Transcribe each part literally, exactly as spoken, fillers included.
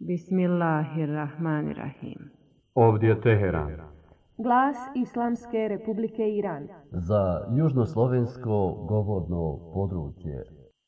Bismillahirrahmanirrahim. Ovdje je Teheran. Glas Islamske Republike Iran. Za južnoslovensko govorno područje.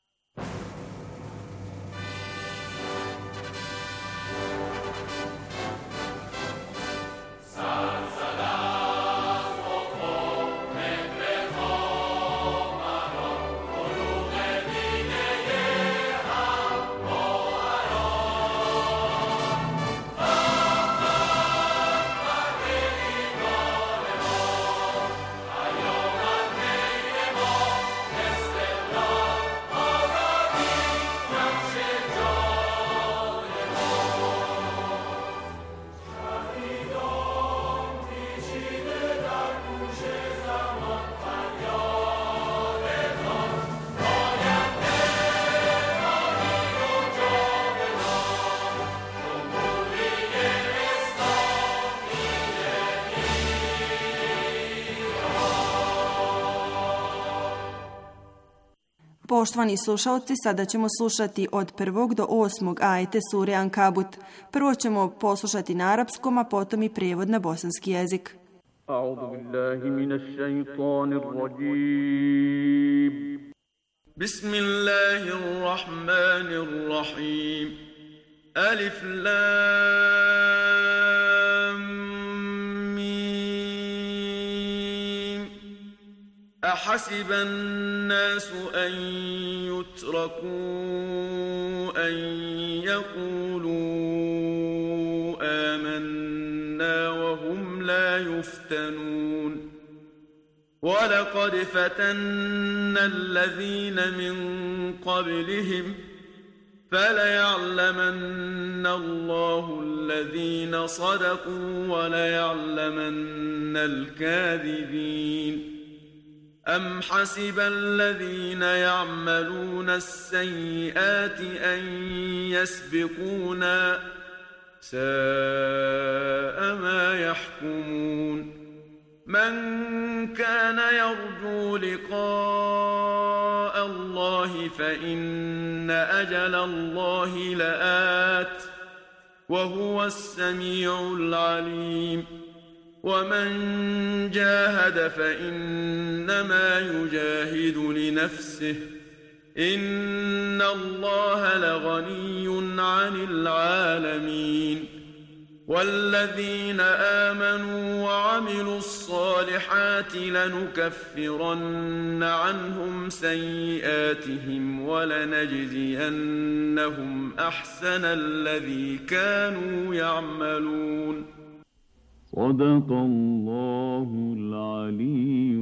Poštovani slušalci, sada ćemo slušati od prvog do osmog ajete sure Ankabut. Prvo ćemo poslušati na arapskom, a potom i prijevod na bosanski jezik. A'udhu billahi minash shaitanir rajim. Bismillahirrahmanirrahim. Alif lam أحسب الناس أن يتركوا أن يقولوا آمنا وهم لا يفتنون ولقد فتنا الذين من قبلهم فليعلمن الله الذين صدقوا وليعلمن الكاذبين أم حسب الذين يعملون السيئات أن يسبقونا ساء ما يحكمون من كان يرجو لقاء الله فإن أجل الله لآت وهو السميع العليم ومن جاهد فإنما يجاهد لنفسه إن الله لغني عن العالمين والذين آمنوا وعملوا الصالحات لنكفرن عنهم سيئاتهم ولنجزينهم أحسن الذي كانوا يعملون صدق الله العلي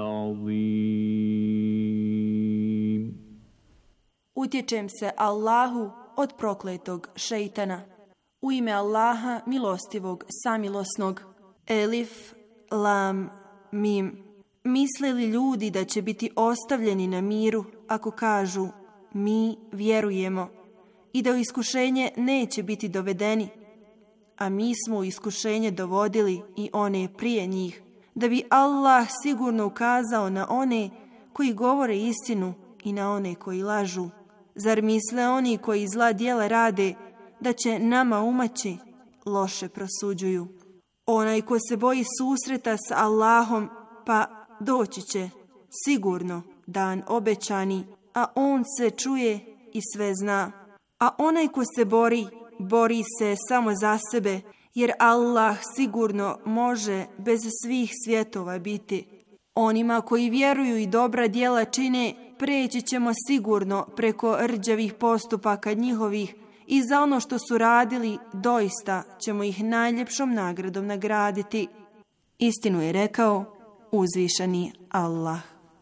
العظيم. Utječem se Allahu od prokletog šejtana. U ime Allaha milostivog samilosnog. Elif, lam, mim. Misle li ljudi da će biti ostavljeni na miru ako kažu mi vjerujemo i da u iskušenje neće biti dovedeni? A mi smo u iskušenje dovodili i one prije njih, da bi Allah sigurno ukazao na one koji govore istinu i na one koji lažu. Zar misle oni koji zla djela rade da će nama umaći? Loše prosuđuju. Onaj ko se boji susreta s Allahom, pa doći će sigurno dan obećani, a on se čuje i sve zna. A onaj ko se bori, bori se samo za sebe, jer Allah sigurno može bez svih svjetova biti. Onima koji vjeruju i dobra djela čine, preći ćemo sigurno preko rđavih postupaka njihovih i za ono što su radili doista ćemo ih najljepšom nagradom nagraditi. Istinu je rekao uzvišeni Allah.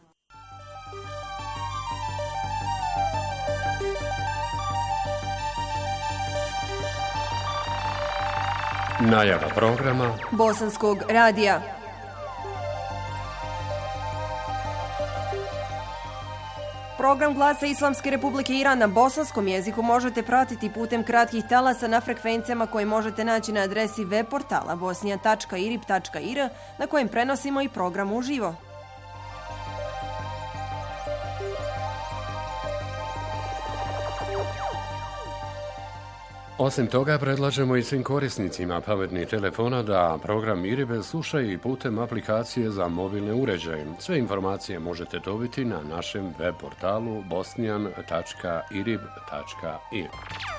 Najava programa Bosanskog radija. Program Glasa Islamske Republike Iran na bosanskom jeziku možete pratiti putem kratkih talasa na frekvencijama koje možete naći na adresi web portala bosnija tačka irib tačka ir na kojem prenosimo i program uživo. Osim toga, predlažemo i svim korisnicima pametnih telefona da program Iribe slušaju i putem aplikacije za mobilne uređaje. Sve informacije možete dobiti na našem web portalu bosnijan tačka irib tačka ir.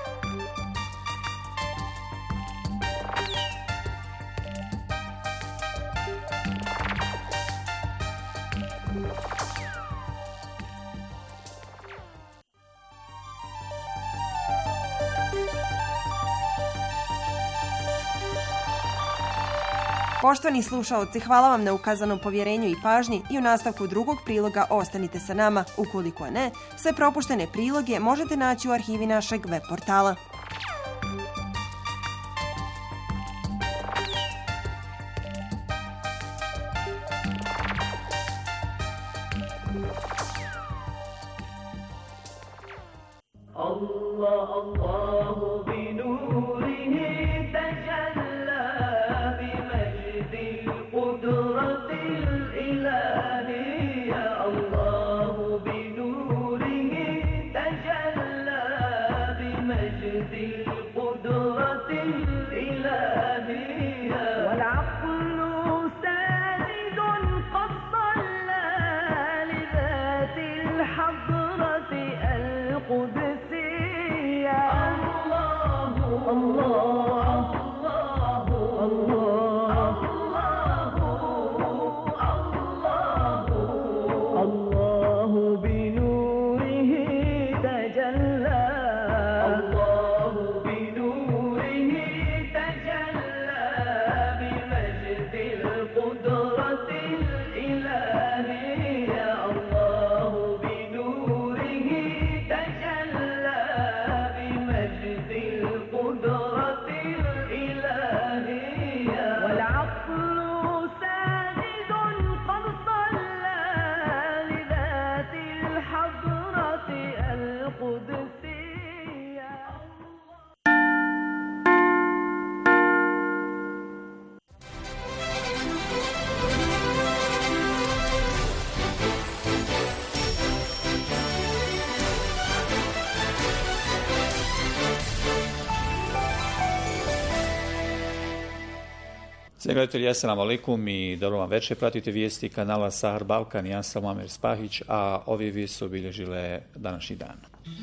Poštovani slušaoci, hvala vam na ukazanom povjerenju i pažnji i u nastavku drugog priloga ostanite sa nama. Ukoliko ne, sve propuštene priloge možete naći u arhivi našeg web portala. Allah, Allahu bi nurihi tajalla bi majdil qudratil ilahiyya. Allahu bi nurihi tajalla bi majdil qudratil ilahiyya. Wal aqlu sanidun qad dalla li dhatil hadrati al-qudus. Gledatelji, assalamu alaikum i dobro vam večer. Pratite vijesti kanala Sahar Balkan. Ja sam Amer Spahić, a ove vijesti obilježile današnji dan.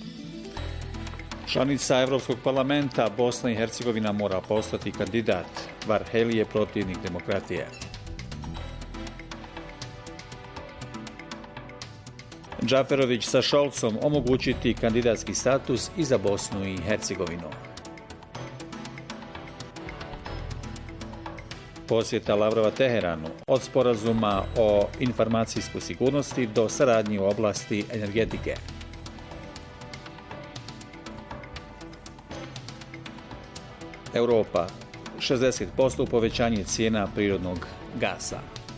Članica Europskog parlamenta Bosna i Hercegovina mora postati kandidat. Varhelyi je protivnik demokratije. Džaferović sa Šolcom omogućiti kandidatski status i za Bosnu i Hercegovinu. Posjeta Lavrova Teheranu, od sporazuma o informacijskoj sigurnosti do saradnje u oblasti energetike. Europa, šezdeset posto povećanje cijena prirodnog gasa.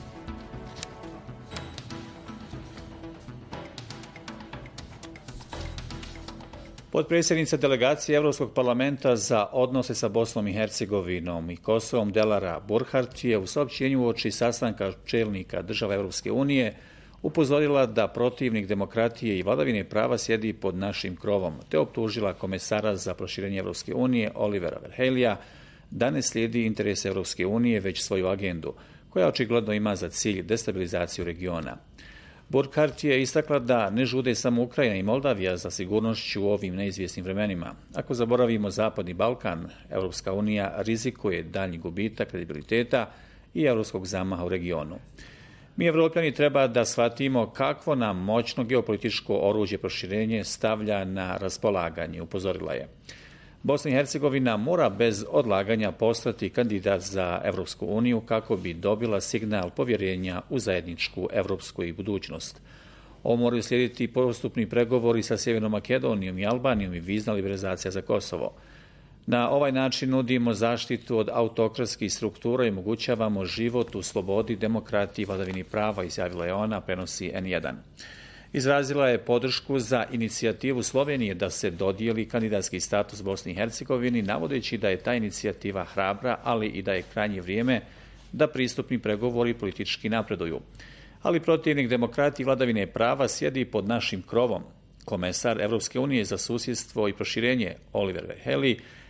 Potpredsjednica delegacije Europskog parlamenta za odnose sa Bosnom i Hercegovinom i Kosovom Delara Burkhardt je u saopćenju uoči sastanka čelnika država Europske unije upozorila da protivnik demokratije i vladavine prava sjedi pod našim krovom, te optužila komesara za proširenje Europske unije Olivera Varhelyja da ne slijedi interese Europske unije, već svoju agendu, koja očigledno ima za cilj destabilizaciju regiona. Burkhardt je istakla da ne žude samo Ukrajina i Moldavija za sigurnošću u ovim neizvjesnim vremenima. Ako zaboravimo Zapadni Balkan, Europska unija rizikuje daljnji gubitak kredibiliteta i europskog zamaha u regionu. Mi, Evropljani, treba da shvatimo kakvo nam moćno geopolitičko oružje proširenje stavlja na raspolaganje, upozorila je. Bosna i Hercegovina mora bez odlaganja postati kandidat za Evropsku uniju kako bi dobila signal povjerenja u zajedničku evropsku budućnost. Ovo moraju slijediti postupni pregovori sa Sjevernom Makedonijom i Albanijom i vizna liberalizacija za Kosovo. Na ovaj način nudimo zaštitu od autokratskih struktura i omogućavamo život u slobodi, demokratiji i vladavini prava, izjavila je ona, prenosi en jedan. Izrazila je podršku za inicijativu Slovenije da se dodijeli kandidatski status Bosni i Hercegovini, navodeći da je ta inicijativa hrabra, ali i da je krajnje vrijeme da pristupni pregovori politički napreduju. Ali protivnik demokratije i vladavine prava sjedi pod našim krovom. Komesar Europske unije za susjedstvo i proširenje Oliver Varhelyi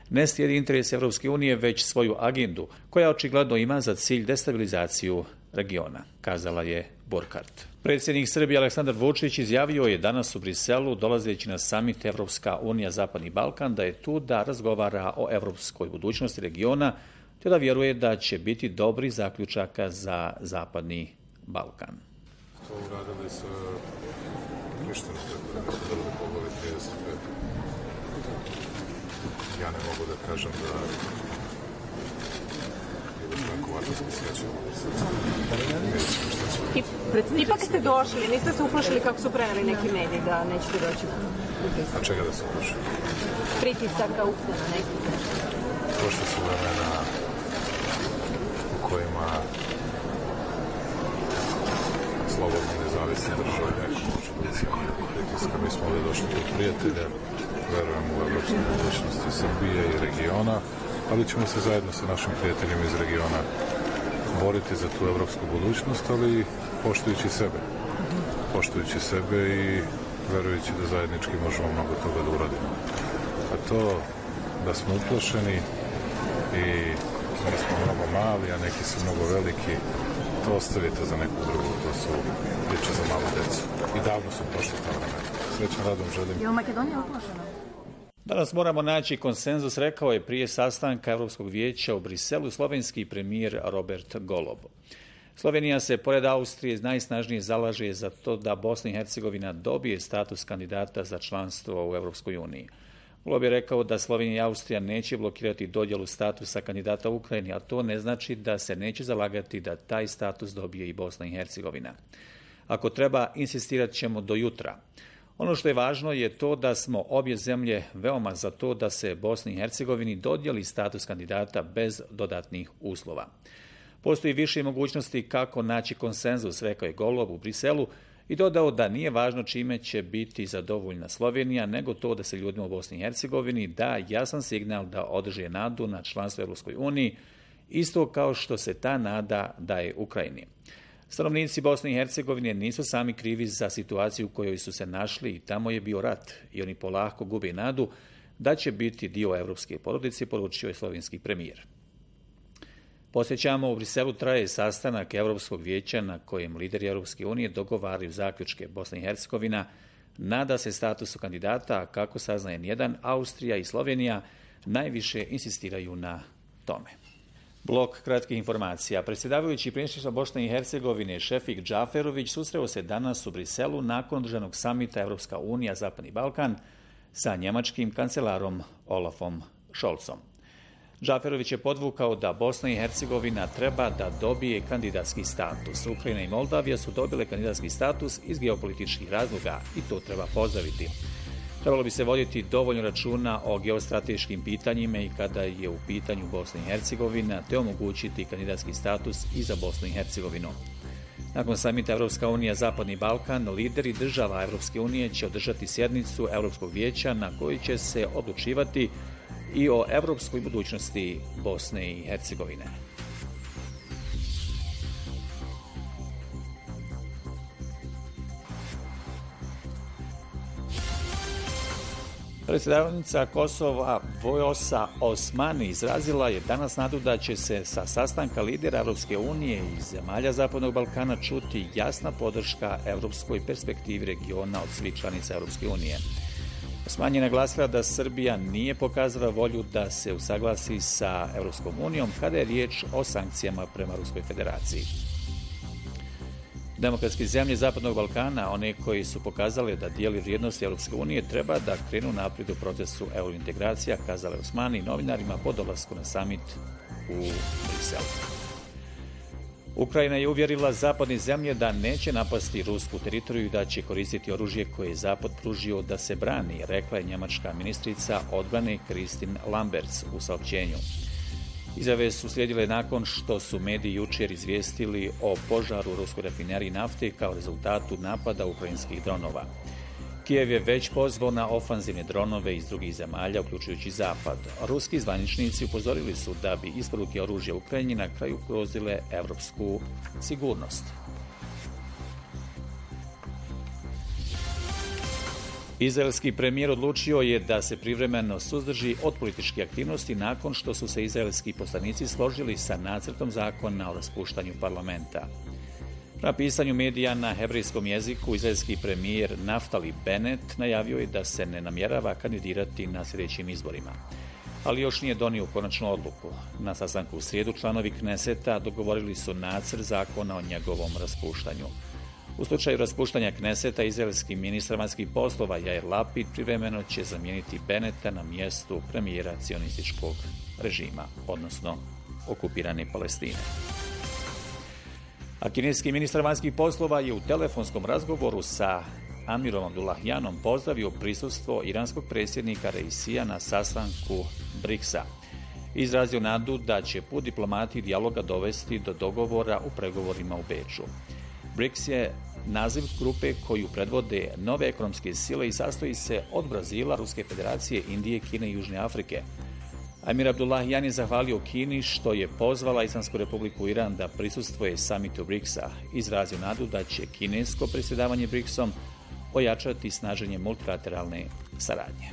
ne slijedi interes Europske unije, već svoju agendu, koja očigledno ima za cilj destabilizaciju regiona, kazala je Burkhardt. Predsjednik Srbije Aleksandar Vučić izjavio je danas u Briselu, dolazeći na samit Evropska unija Zapadni Balkan, da je tu da razgovara o europskoj budućnosti regiona, te da vjeruje da će biti dobri zaključaka za Zapadni Balkan. To uradili sa Prištinom, tako da su dobro pogledali trideset pet. Ja ne mogu da kažem da je baš neko vatarski srećan. Ipak ste došli, niste se uplašili kako su preneli neki mediji da nećete doći? A čega da se uplašili? Pritisaka, ucena nekih. Prošle su vremena u kojima slobodno nezavisne države neko može da cijeli pritiska. Mi smo ovdje došli kod prijatelja, verujemo u evropsku budućnosti Srbije i regiona, ali ćemo se zajedno sa našim prijateljima iz regiona boriti za tu evropsku budućnost, ali poštujući sebe. Poštujući sebe i verujući da zajednički možemo mnogo toga da uradimo. A to da smo uplašeni i da smo mnogo mali, a neki su mnogo veliki, to ostavite za neku drugu, to su priče za malu decu. I davno su prošli ta vremena. Srećan radom želim. Je li Makedonija uplašena? Danas moramo naći konsenzus, rekao je prije sastanka Europskog vijeća u Briselu slovenski premijer Robert Golob. Slovenija se, pored Austrije, najsnažnije zalaže za to da Bosna i Hercegovina dobije status kandidata za članstvo u Europskoj uniji. Golob je rekao da Slovenija i Austrija neće blokirati dodjelu statusa kandidata Ukrajini, a to ne znači da se neće zalagati da taj status dobije i Bosna i Hercegovina. Ako treba, insistirat ćemo do jutra. Ono što je važno je to da smo obje zemlje veoma za to da se Bosni i Hercegovini dodijeli status kandidata bez dodatnih uslova. Postoji više mogućnosti kako naći konsenzus, rekao je Golob u Briselu, i dodao da nije važno čime će biti zadovoljna Slovenija, nego to da se ljudima u Bosni i Hercegovini da jasan signal da održe nadu na članstvo u Europskoj uniji, isto kao što se ta nada daje Ukrajini. Stanovnici Bosne i Hercegovine nisu sami krivi za situaciju u kojoj su se našli i tamo je bio rat i oni polako gube nadu da će biti dio evropske porodice, poručio je slovenski premijer. Posjećamo, u Briselu traje sastanak Europskog vijeća na kojem lideri Europske unije dogovaraju zaključke. Bosna i Hercegovina nada se statusu kandidata, a kako saznaje jedan, Austrija i Slovenija najviše insistiraju na tome. Blok kratkih informacija. Predsjedavajući predsjedništva Bosne i Hercegovine Šefik Džaferović susreo se danas u Briselu nakon održanog samita Evropska unija Zapadni Balkan sa njemačkim kancelarom Olafom Scholzom. Džaferović je podvukao da Bosna i Hercegovina treba da dobije kandidatski status. Ukrajina i Moldavija su dobile kandidatski status iz geopolitičkih razloga i to treba pozdraviti. Trebalo bi se voditi dovoljno računa o geostrateškim pitanjima i kada je u pitanju Bosna i Hercegovina, te omogućiti kandidatski status i za Bosnu i Hercegovinu. Nakon samita Evropska unija Zapadni Balkan, lideri država Evropske unije će održati sjednicu Europskog vijeća na kojoj će se odlučivati i o evropskoj budućnosti Bosne i Hercegovine. Predsjedavnica Kosova Vojsa Osmani izrazila je danas nadu da će se sa sastanka lidera Evropske unije i zemalja Zapadnog Balkana čuti jasna podrška evropskoj perspektivi regiona od svih članica Evropske unije. Osman je naglasila da Srbija nije pokazala volju da se usaglasi sa Evropskom unijom kada je riječ o sankcijama prema Ruskoj federaciji. Demokratske zemlje Zapadnog Balkana, one koji su pokazale da dijeli vrijednosti Europske unije, treba da krenu naprijed u procesu eurointegracija, kazala Osmani novinarima po dolasku na samit u Briselu. Ukrajina je uvjerila zapadne zemlje da neće napasti rusku teritoriju i da će koristiti oružje koje je Zapad pružio da se brani, rekla je njemačka ministrica odbrane Kristin Lamberts u saopćenju. Izjave su slijedile nakon što su mediji jučer izvijestili o požaru u ruskoj rafineriji nafte kao rezultatu napada ukrajinskih dronova. Kijev je već pozvao na ofanzivne dronove iz drugih zemalja, uključujući Zapad. Ruski zvaničnici upozorili su da bi isporuke oružja Ukrajini na kraju ugrozile evropsku sigurnost. Izraelski premijer odlučio je da se privremeno suzdrži od političke aktivnosti nakon što su se izraelski poslanici složili sa nacrtom zakona o raspuštanju parlamenta. Na pisanju medija na hebrejskom jeziku, izraelski premijer Naftali Bennett najavio je da se ne namjerava kandidirati na sljedećim izborima, ali još nije donio konačnu odluku. Na sastanku u srijedu članovi Kneseta dogovorili su nacrt zakona o njegovom raspuštanju. U slučaju raspuštanja Kneseta, izraelski ministar vanjskih poslova Jair Lapid privremeno će zamijeniti Bennetta na mjestu premijera cionističkog režima, odnosno okupirane Palestine. A kineski ministar vanjskih poslova je u telefonskom razgovoru sa Amirom Abdullahianom pozdravio prisustvo iranskog predsjednika Reisija na sastanku briksa. Izrazio nadu da će put diplomatije i dijaloga dovesti do dogovora u pregovorima u Beču. briks je naziv grupe koju predvode nove ekonomske sile i sastoji se od Brazila, Ruske federacije, Indije, Kine i Južne Afrike. Amir Abdullahian je zahvalio Kini što je pozvala Islamsku republiku Iran da prisustvuje samitu briksa. Izrazio nadu da će kinesko predsjedavanje briksom ojačati snaženje multilateralne saradnje.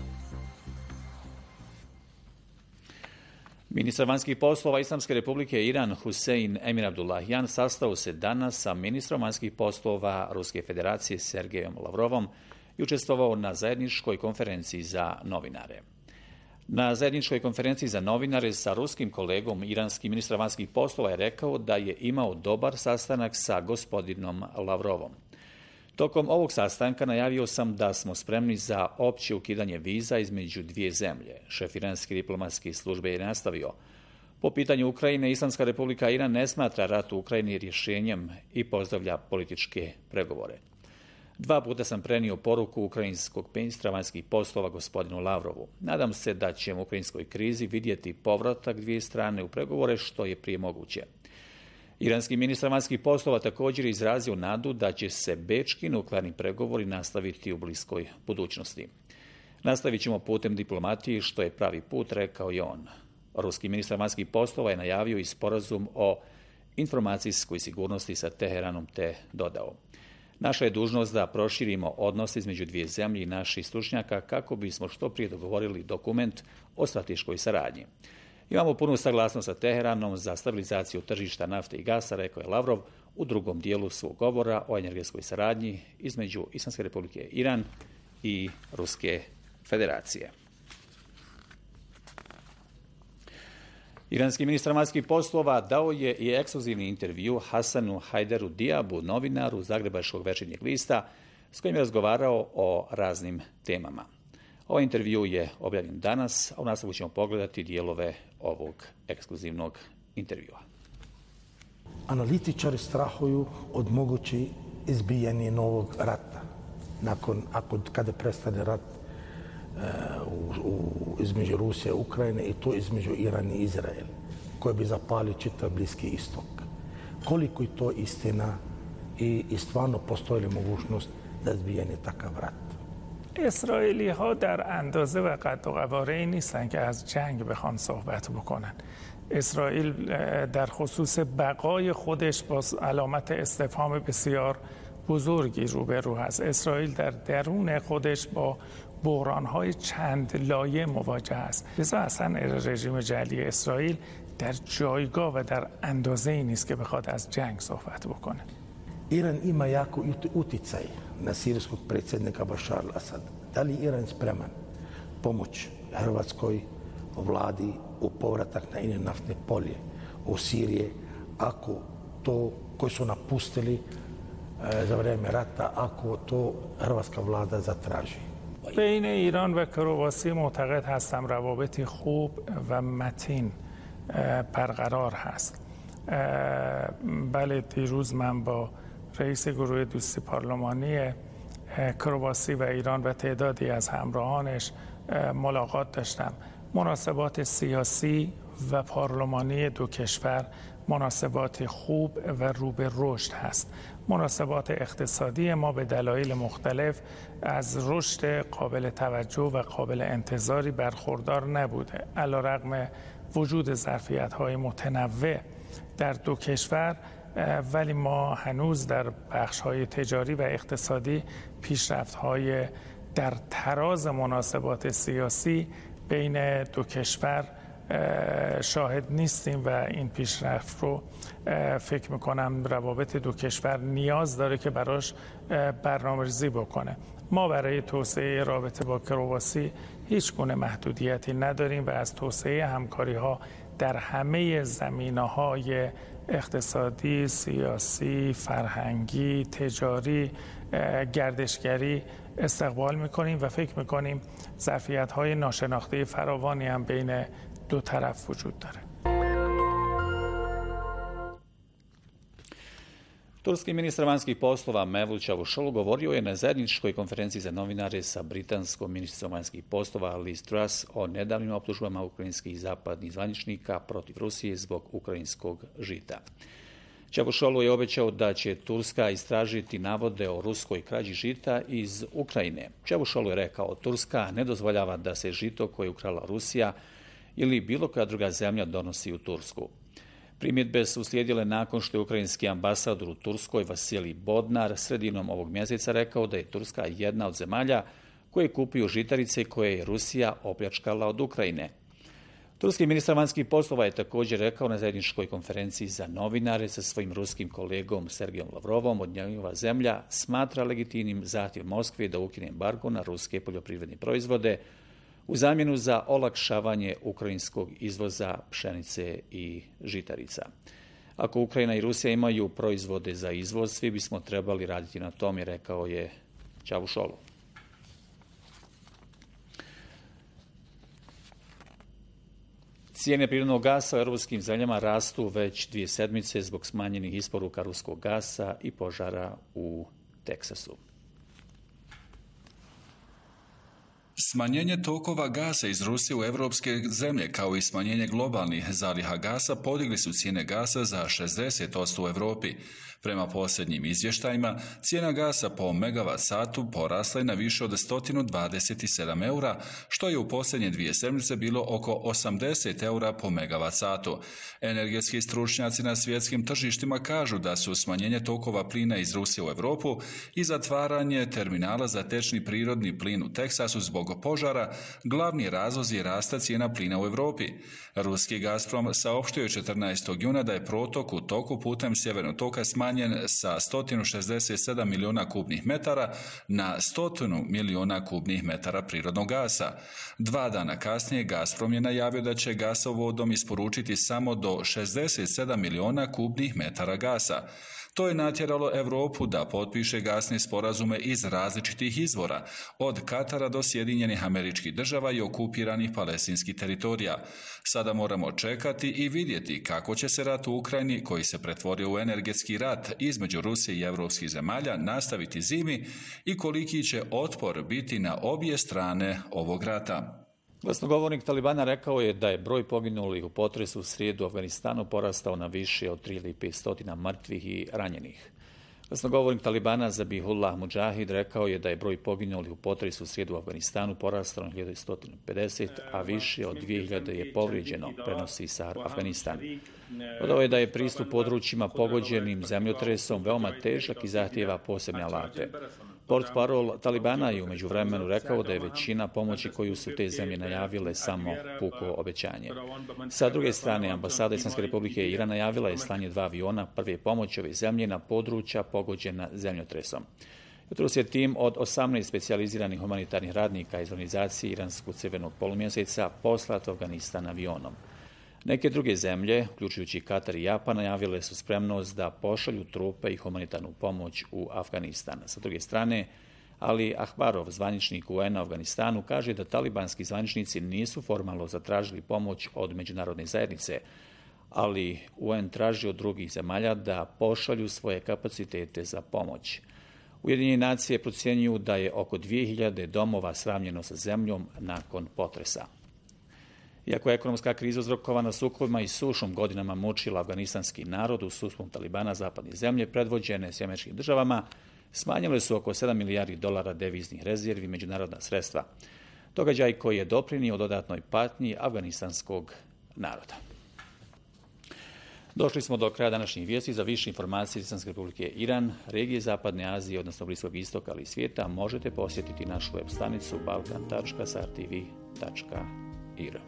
Ministar vanjskih poslova Islamske republike Iran Husein Emir Abdullahian sastao se danas sa ministrom vanjskih poslova Ruske federacije Sergejom Lavrovom i učestvovao na zajedničkoj konferenciji za novinare. Na zajedničkoj konferenciji za novinare sa ruskim kolegom iranski ministar vanjskih poslova je rekao da je imao dobar sastanak sa gospodinom Lavrovom. Tokom ovog sastanka najavio sam da smo spremni za opće ukidanje viza između dvije zemlje. Šef iranske diplomatske službe je nastavio. Po pitanju Ukrajine, Islamska republika Iran ne smatra rat u Ukrajini rješenjem i pozdravlja političke pregovore. Dva puta sam prenio poruku ukrajinskog ministra vanjskih poslova gospodinu Lavrovu. Nadam se da ćemo u ukrajinskoj krizi vidjeti povratak dvije strane u pregovore što je prije moguće. Iranski ministar vanjskih poslova također je izrazio nadu da će se bečki nuklearni pregovori nastaviti u bliskoj budućnosti. Nastavit ćemo putem diplomatije što je pravi put, rekao je on. Ruski ministar vanjskih poslova je najavio i sporazum o informacijskoj sigurnosti sa Teheranom te dodao: naša je dužnost da proširimo odnos između dvije zemlje i naših stručnjaka kako bismo što prije dogovorili dokument o strateškoj saradnji. Imamo punu saglasnost sa Teheranom za stabilizaciju tržišta nafte i gasa, rekao je Lavrov u drugom dijelu svog govora o energetskoj saradnji između Islamske republike Iran i Ruske federacije. Iranski ministar vanjskih poslova dao je i ekskluzivni intervju Hasanu Hajderu Diabu, novinaru Zagrebačkog večernjeg lista, s kojim je razgovarao o raznim temama. Ovaj intervju je objavljen danas, a u nastavu ćemo pogledati dijelove ovog ekskluzivnog intervjua. Analitičari strahuju od mogući izbijanja novog rata. Nakon, ako, kada prestane rat e, u, u, između Rusije i Ukrajine i to između Irana i Izraela, koji bi zapalio čitav Bliski istok. Koliko je to istina i, i stvarno postoji li mogućnost da izbijanje takav rat? اسرائیلی ها در اندازه و قد و قواره نیستن که از جنگ بخوان صحبت بکنن. اسرائیل در خصوص بقای خودش با علامت استفهام بسیار بزرگی روبرو هست. اسرائیل در درون خودش با بحران‌های چند لایه مواجه است. لذا اصلا رژیم جعلی اسرائیل در جایگاه و در اندازه‌ای نیست که بخواد از جنگ صحبت بکنه. Iran ima jako uticaj na sirijskog predsjednika Bašar al-Asad. Da li Iran spreman pomoć hrvatskoj vladi u povratak na ine naftne polje u Sirije, ako to, koji su napustili e, za vrijeme rata, ako to hrvatska vlada zatraži? بین ایران و کرواسی معتقد هستم روابط خوب و متین برقرار هست. بله، دیروز من با رئیس گروه دوستی پارلمانی کرواسی و ایران و تعدادی از همراهانش ملاقات داشتم. مناسبات سیاسی و پارلمانی دو کشور مناسبات خوب و رو به رشد هست. مناسبات اقتصادی ما به دلایل مختلف از رشد قابل توجه و قابل انتظاری برخوردار نبوده. علیرغم وجود ظرفیت‌های متنوع در دو کشور، ولی ما هنوز در بخش‌های تجاری و اقتصادی پیشرفت‌های در تراز مناسبات سیاسی بین دو کشور شاهد نیستیم و این پیشرفت رو فکر میکنم روابط دو کشور نیاز داره که براش برنامه‌ریزی بکنه. ما برای توسعه رابطه با کرواسی هیچ گونه محدودیتی نداریم و از توسعه همکاری ها در همه زمینه‌های اقتصادی، سیاسی، فرهنگی، تجاری، گردشگری استقبال میکنیم و فکر میکنیم ظرفیت‌های ناشناخته فراوانی هم بین دو طرف وجود داره. Turski ministar vanjskih poslova Mevlut Čavusoglu govorio je na zajedničkoj konferenciji za novinare sa britanskom ministricom vanjskih poslova Liz Truss o nedavnim optužbama ukrajinskih zapadnih zvaničnika protiv Rusije zbog ukrajinskog žita. Čavusoglu je obećao da će Turska istražiti navode o ruskoj krađi žita iz Ukrajine. Čavusoglu je rekao, Turska ne dozvoljava da se žito koje je ukrala Rusija ili bilo koja druga zemlja donosi u Tursku. Primjedbe su slijedile nakon što je ukrajinski ambasador u Turskoj Vasilij Bodnar sredinom ovog mjeseca rekao da je Turska jedna od zemalja koje kupuju žitarice koje je Rusija opljačkala od Ukrajine. Turski ministar vanjskih poslova je također rekao na zajedničkoj konferenciji za novinare sa svojim ruskim kolegom Sergejom Lavrovom od njegova zemlja smatra legitimnim zahtjev Moskve da ukine embargo na ruske poljoprivredne proizvode u zamjenu za olakšavanje ukrajinskog izvoza pšenice i žitarica. Ako Ukrajina i Rusija imaju proizvode za izvoz, svi bismo trebali raditi na tome, rekao je Čavusoglu. Cijene prirodnog gasa u europskim zemljama rastu već dvije sedmice zbog smanjenih isporuka ruskog gasa i požara u Teksasu. Smanjenje tokova gasa iz Rusije u europske zemlje kao i smanjenje globalnih zaliha gasa podigli su cijene gasa za šezdeset posto u Europi. Prema posljednjim izvještajima, cijena gasa po megavat satu porasla je na više od sto dvadeset sedam eura, što je u posljednje dvije sedmice bilo oko osamdeset eura po megavat satu. Energetski stručnjaci na svjetskim tržištima kažu da su smanjenje tokova plina iz Rusije u Europu i zatvaranje terminala za tečni prirodni plin u Teksasu zbog požara glavni razlozi rasta cijena plina u Europi. Ruski Gazprom saopštio je četrnaestog juna da je protok u toku putem Sjevernog toka smanjen sa sto šezdeset sedam milijuna kubnih metara na sto milijuna kubnih metara prirodnog gasa. Dva dana kasnije Gazprom je najavio da će gasovodom isporučiti samo do šezdeset sedam milijuna kubnih metara gasa. To je natjeralo Europu da potpiše gasne sporazume iz različitih izvora, od Katara do Sjedinjenih Američkih Država i okupiranih palestinskih teritorija. Sada moramo čekati i vidjeti kako će se rat u Ukrajini, koji se pretvorio u energetski rat između Rusije i europskih zemalja, nastaviti zimi i koliki će otpor biti na obje strane ovog rata. Glasnogovornik Talibana rekao je da je broj poginulih u potresu u srijedu u Afganistanu porastao na više od tri hiljade petsto mrtvih i ranjenih. Glasnogovornik Talibana Zabihullah Mujahid rekao je da je broj poginulih u potresu u srijedu u Afganistanu porastao na hiljadu sto pedeset, a više od dvije hiljade je povrijeđeno, prenosi Sahar Afganistan. Dodao je da je pristup područjima pogođenim zemljotresom veoma težak i zahtijeva posebne alate. Portparol Talibana je u međuvremenu rekao da je većina pomoći koju su te zemlje najavile samo puko obećanje. Sa druge strane, ambasada Islamske republike Iran najavila je slanje dva aviona prve pomoći ove zemlje na područja pogođena zemljotresom. Jutros je tim od osamnaest specijaliziranih humanitarnih radnika iz organizacije Iranskog crvenog polumjeseca poslat u Afganistan avionom. Neke druge zemlje, uključujući Katar i Japan, najavile su spremnost da pošalju trupe i humanitarnu pomoć u Afganistan. Sa druge strane, Ali Ahbarov, zvaničnik U N-a u Afganistanu, kaže da talibanski zvaničnici nisu formalno zatražili pomoć od međunarodne zajednice, ali U N traži od drugih zemalja da pošalju svoje kapacitete za pomoć. Ujedinjene nacije procjenjuju da je oko dvije hiljade domova sravnjeno sa zemljom nakon potresa. Iako je ekonomska kriza uzrokovana sukobima i sušom godinama mučila afganistanski narod, u sudstvom Talibana zapadne zemlje predvođene s Američkim državama smanjile su oko sedam milijardi dolara deviznih rezervi međunarodna sredstva. Događaj koji je doprinio dodatnoj patnji afganistanskog naroda. Došli smo do kraja današnjih vijesti. Za više informacije iz Islamske Republike Iran, regije Zapadne Azije, odnosno Bliskog istoka, ali i svijeta, možete posjetiti našu web stranicu balkan tačka s r t v tačka i r.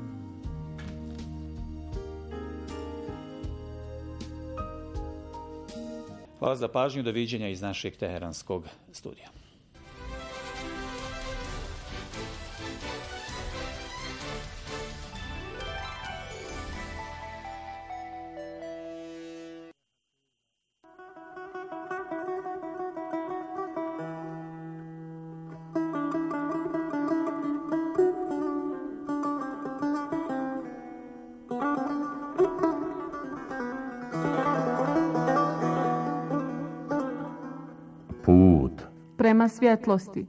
Hvala za pažnju, doviđenja iz našeg teheranskog studija. Prema svjetlosti.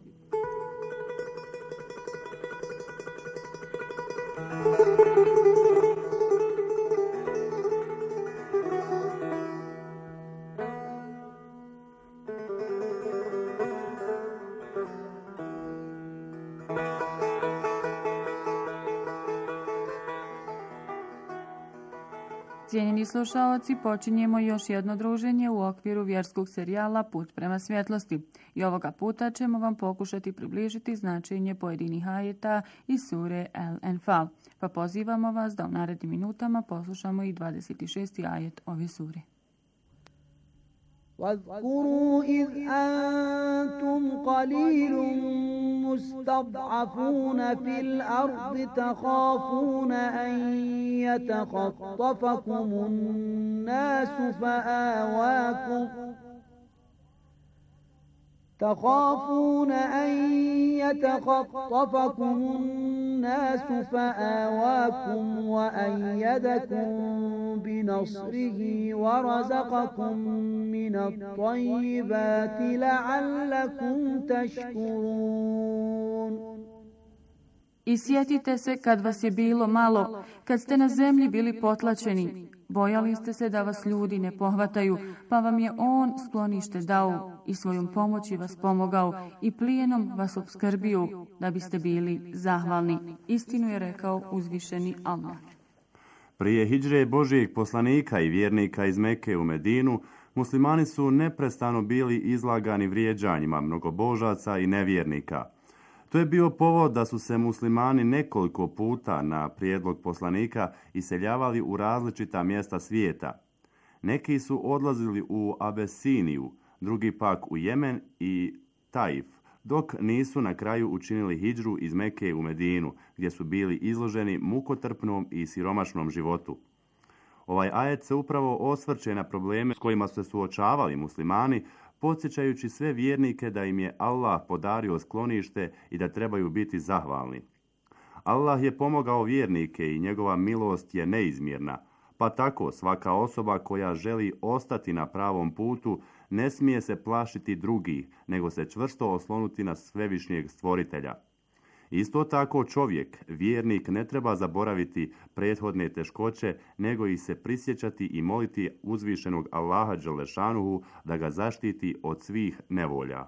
Cijenjeni slušaoci, počinjemo još jedno druženje u okviru vjerskog serijala Put prema svjetlosti. I ovoga puta ćemo vam pokušati približiti značenje pojedinih ajeta iz sure El-Enfal. Pa pozivamo vas da u narednim minutama poslušamo i dvadeset šesti ajet ove sure. واذكروا إذ أنتم قليل مستضعفون في الأرض تخافون أن يتخطفكم الناس فآواكم تخافون أن يتخطفكم الناس فآواكم وأيدكم بنصره ورزقكم من الطيبات لعلكم تشكرون. I sjetite se kad vas je bilo malo, kad ste na zemlji bili potlačeni. Bojali ste se da vas ljudi ne pohvataju, pa vam je on sklonište dao i svojom pomoći vas pomogao i plijenom vas opskrbio da biste bili zahvalni. Istinu je rekao uzvišeni Allah. Prije hidžre Božijeg poslanika i vjernika iz Mekke u Medinu, muslimani su neprestano bili izlagani vrijeđanjima mnogobožaca i nevjernika. To je bio povod da su se muslimani nekoliko puta na prijedlog poslanika iseljavali u različita mjesta svijeta. Neki su odlazili u Abesiniju, drugi pak u Jemen i Taif, dok nisu na kraju učinili hidžru iz Mekke u Medinu, gdje su bili izloženi mukotrpnom i siromašnom životu. Ovaj ajet se upravo osvrće na probleme s kojima su se suočavali muslimani, podsjećajući sve vjernike da im je Allah podario sklonište i da trebaju biti zahvalni. Allah je pomogao vjernike i njegova milost je neizmjerna, pa tako svaka osoba koja želi ostati na pravom putu ne smije se plašiti drugih, nego se čvrsto oslonuti na svevišnjeg stvoritelja. Isto tako čovjek, vjernik, ne treba zaboraviti prethodne teškoće, nego ih se prisjećati i moliti uzvišenog Allaha Đelešanuhu da ga zaštiti od svih nevolja.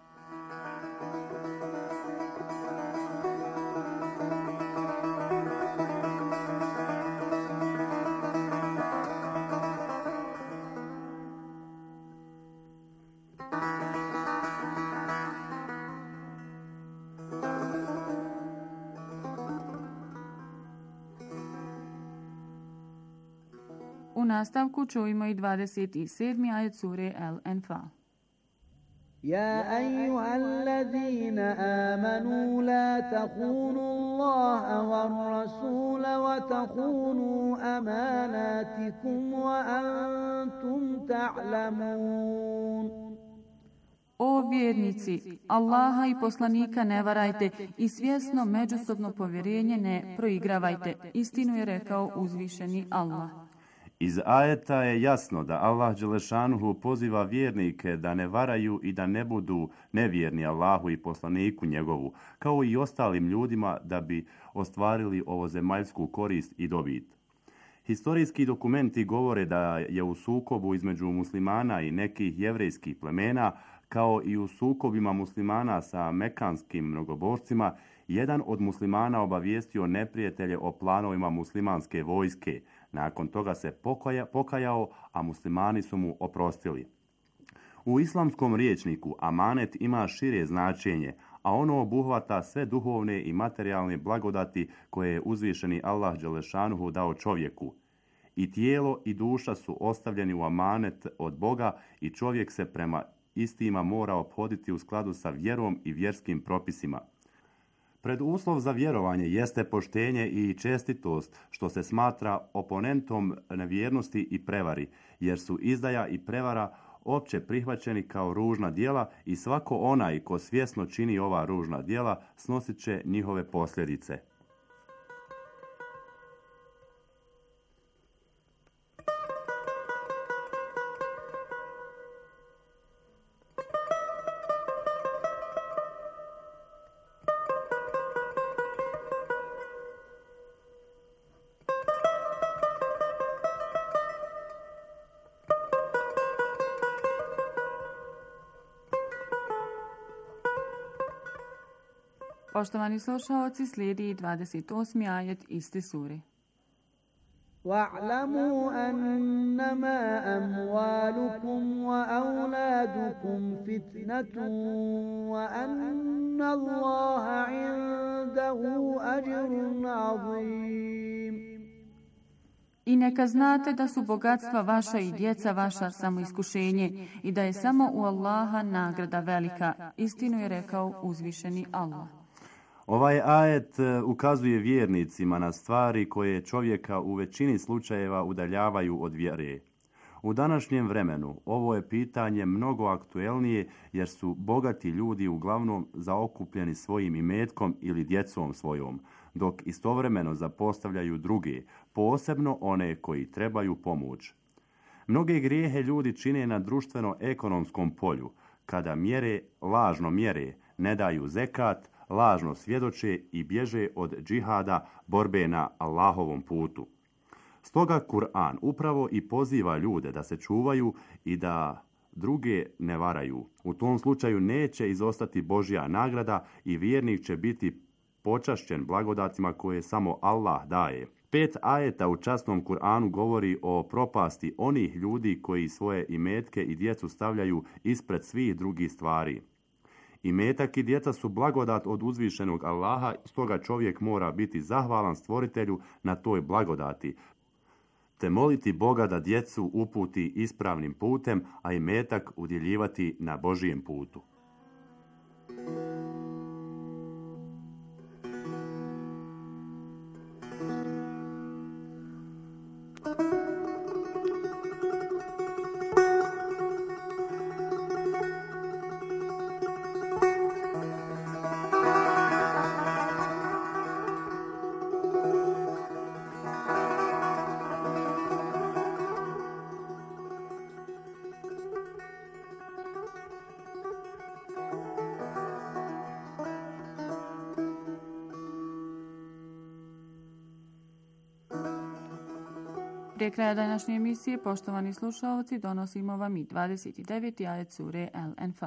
U nastavku čujemo i dvadeset sedmi ajet sure El-Enfal. يا أيها الذين آمنوا لا تخونوا الله والرسول وتخونوا أماناتكم وأنتم تعلمون. O vjernici, Allaha i poslanika ne varajte i svjesno međusobno povjerenje ne proigravajte. Istinu je rekao uzvišeni Allah. Iz ajeta je jasno da Allah Đelešanuhu poziva vjernike da ne varaju i da ne budu nevjerni Allahu i poslaniku njegovu, kao i ostalim ljudima da bi ostvarili ovozemaljsku korist i dobit. Historijski dokumenti govore da je u sukobu između muslimana i nekih jevrejskih plemena, kao i u sukobima muslimana sa mekanskim mnogobožcima, jedan od muslimana obavijestio neprijatelje o planovima muslimanske vojske, Nakon toga se pokaja, pokajao, a muslimani su mu oprostili. U islamskom rječniku amanet ima šire značenje, a ono obuhvata sve duhovne i materijalne blagodati koje je uzvišeni Allah dželešanuhu dao čovjeku. I tijelo i duša su ostavljeni u amanet od Boga i čovjek se prema istima mora ophoditi u skladu sa vjerom i vjerskim propisima. Preduslov za vjerovanje jeste poštenje i čestitost, što se smatra oponentom nevjernosti i prevari, jer su izdaja i prevara opće prihvaćeni kao ružna djela i svako onaj ko svjesno čini ova ružna djela snosit će njihove posljedice. Poštovani slušalci, slijedi dvadeset osmi ajet iste sure. وَاعْلَمُوا أَنَّمَا أَمْوَالُكُمْ وَأَوْلَادُكُمْ فِتْنَةٌ وَأَنَّ اللَّهَ عِندَهُ أَجْرٌ عَظِيمٌ. I neka znate da su bogatstva vaša i djeca vaša samo iskušenje i da je samo u Allaha nagrada velika. Istinu je rekao uzvišeni Allah. Ovaj ajet ukazuje vjernicima na stvari koje čovjeka u većini slučajeva udaljavaju od vjere. U današnjem vremenu ovo je pitanje mnogo aktuelnije jer su bogati ljudi uglavnom zaokupljeni svojim imetkom ili djecom svojom, dok istovremeno zapostavljaju druge, posebno one koji trebaju pomoć. Mnoge grijehe ljudi čine na društveno-ekonomskom polju, kada mjere, lažno mjere, ne daju zekat, lažno svjedoče i bježe od džihada, borbe na Allahovom putu. Stoga Kur'an upravo i poziva ljude da se čuvaju i da druge ne varaju. U tom slučaju neće izostati Božja nagrada i vjernik će biti počašćen blagodatima koje samo Allah daje. Pet ajeta u časnom Kur'anu govori o propasti onih ljudi koji svoje imetke i djecu stavljaju ispred svih drugih stvari. Imetak i djeca su blagodat od uzvišenog Allaha, stoga čovjek mora biti zahvalan stvoritelju na toj blagodati, te moliti Boga da djecu uputi ispravnim putem, a imetak udjeljivati na Božijem putu. Prije kraja današnje emisije, poštovani slušalci, donosimo vam i dvadeset deveti ajet sure Al-Anfal.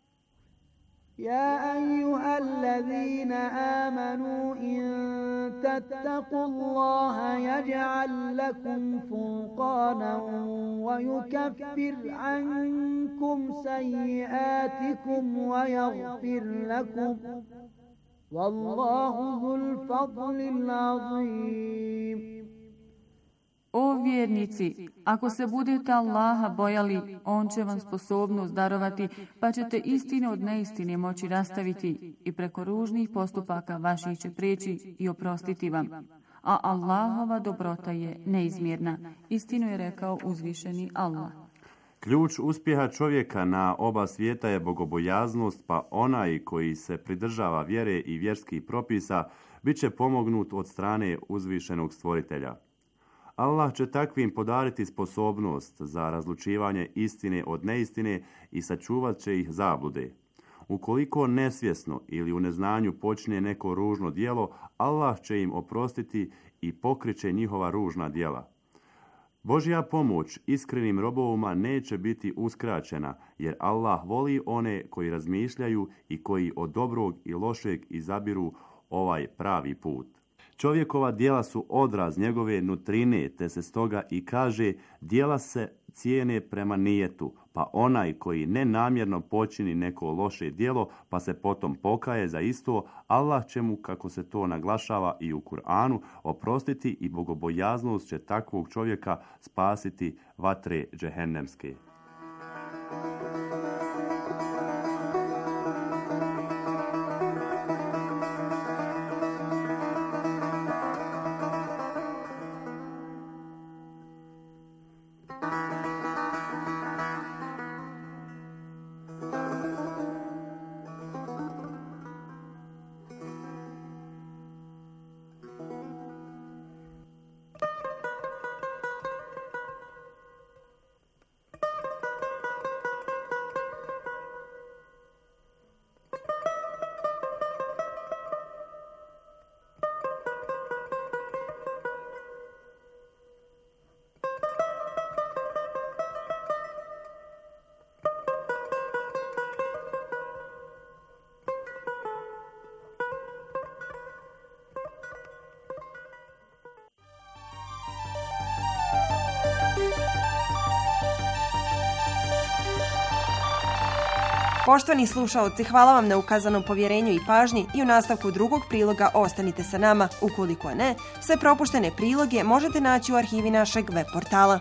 يا أيها الذين آمنوا إن تتقوا الله يجعل لكم فرقانا ويكفر عنكم سيئاتكم ويغفر لكم والله ذو الفضل العظيم. O vjernici, ako se budete Allaha bojali, On će vam sposobnost darovati, pa ćete istine od neistine moći rastaviti i preko ružnih postupaka vaših će prijeći i oprostiti vam. A Allahova dobrota je neizmjerna. Istinu je rekao uzvišeni Allah. Ključ uspjeha čovjeka na oba svijeta je bogobojaznost, pa onaj koji se pridržava vjere i vjerskih propisa bit će pomognut od strane uzvišenog stvoritelja. Allah će takvim podariti sposobnost za razlučivanje istine od neistine i sačuvat će ih zablude. Ukoliko nesvjesno ili u neznanju počne neko ružno djelo, Allah će im oprostiti i pokriće njihova ružna djela. Božja pomoć iskrenim robovima neće biti uskraćena, jer Allah voli one koji razmišljaju i koji od dobrog i lošeg izabiru ovaj pravi put. Čovjekova djela su odraz njegove nutrine, te se stoga i kaže djela se cijene prema nijetu, pa onaj koji nenamjerno počini neko loše djelo, pa se potom pokaje za isto, Allah će mu, kako se to naglašava i u Kur'anu, oprostiti i bogobojaznost će takvog čovjeka spasiti vatre džehennemske. Poštovani slušaoci, hvala vam na ukazanom povjerenju i pažnji i u nastavku drugog priloga ostanite sa nama. Ukoliko ne, sve propuštene priloge možete naći u arhivi našeg web portala.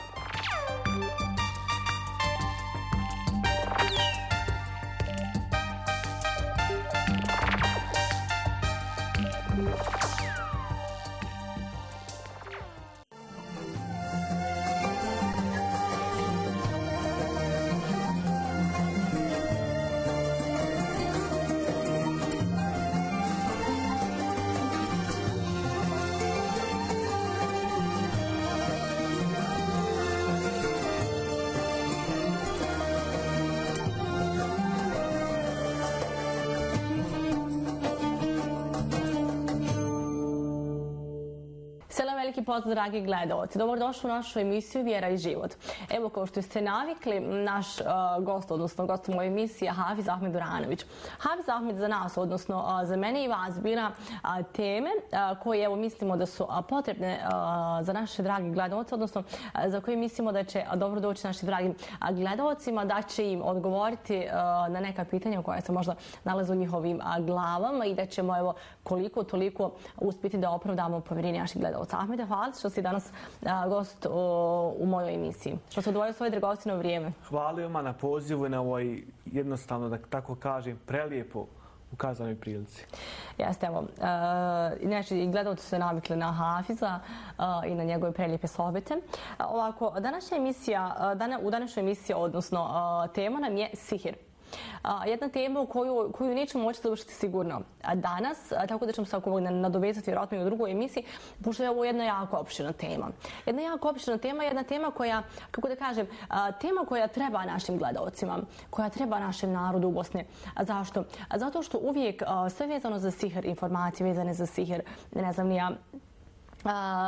Veliki pozdrav, dragi gledalci. Dobrodošli u našu emisiju Vjera i život. Evo, kao što ste navikli, naš uh, gost, odnosno gost u mojoj emisiji je Hafiz Ahmed Duranović. Hafiz Ahmed za nas, odnosno uh, za mene i vas, bira uh, teme uh, koje evo, mislimo da su uh, potrebne uh, za naše dragi gledalce, odnosno uh, za koje mislimo da će uh, dobro doći našim dragim uh, gledalcima, da će im odgovoriti uh, na neka pitanja koja se možda nalaze u njihovim uh, glavama i da ćemo evo, koliko toliko uspjeti da opravdamo povjerenje naših gledalca. Ahmede, hvala što si danas a, gost o, u mojoj emisiji. Što se odvojio svoje dragocjeno vrijeme. Hvala vam na pozivu i na ovoj jednostavno, da tako kažem, prelijepo ukazanoj prilici. Jeste, evo. Uh, inače, i gledalci su se navikli na Hafiza uh, i na njegove prelijepe sohbete. Uh, ovako, današnja emisija, uh, dana, u današnjoj emisiji, odnosno uh, tema nam je sihir. Uh, jedna tema u koju, koju nećemo moći završiti sigurno danas, uh, tako da ćemo se ako nadovezati vjerojatno i u drugoj emisiji, pošto je ovo jedna jako opširna tema. Jedna jako opširna tema, jedna tema koja, kako da kažem, uh, tema koja treba našim gledalcima, koja treba našem narodu u Bosni. A zašto? A zato što uvijek uh, sve vezano za sihir, informacije vezane za sihir, ne znam ni ja, Uh,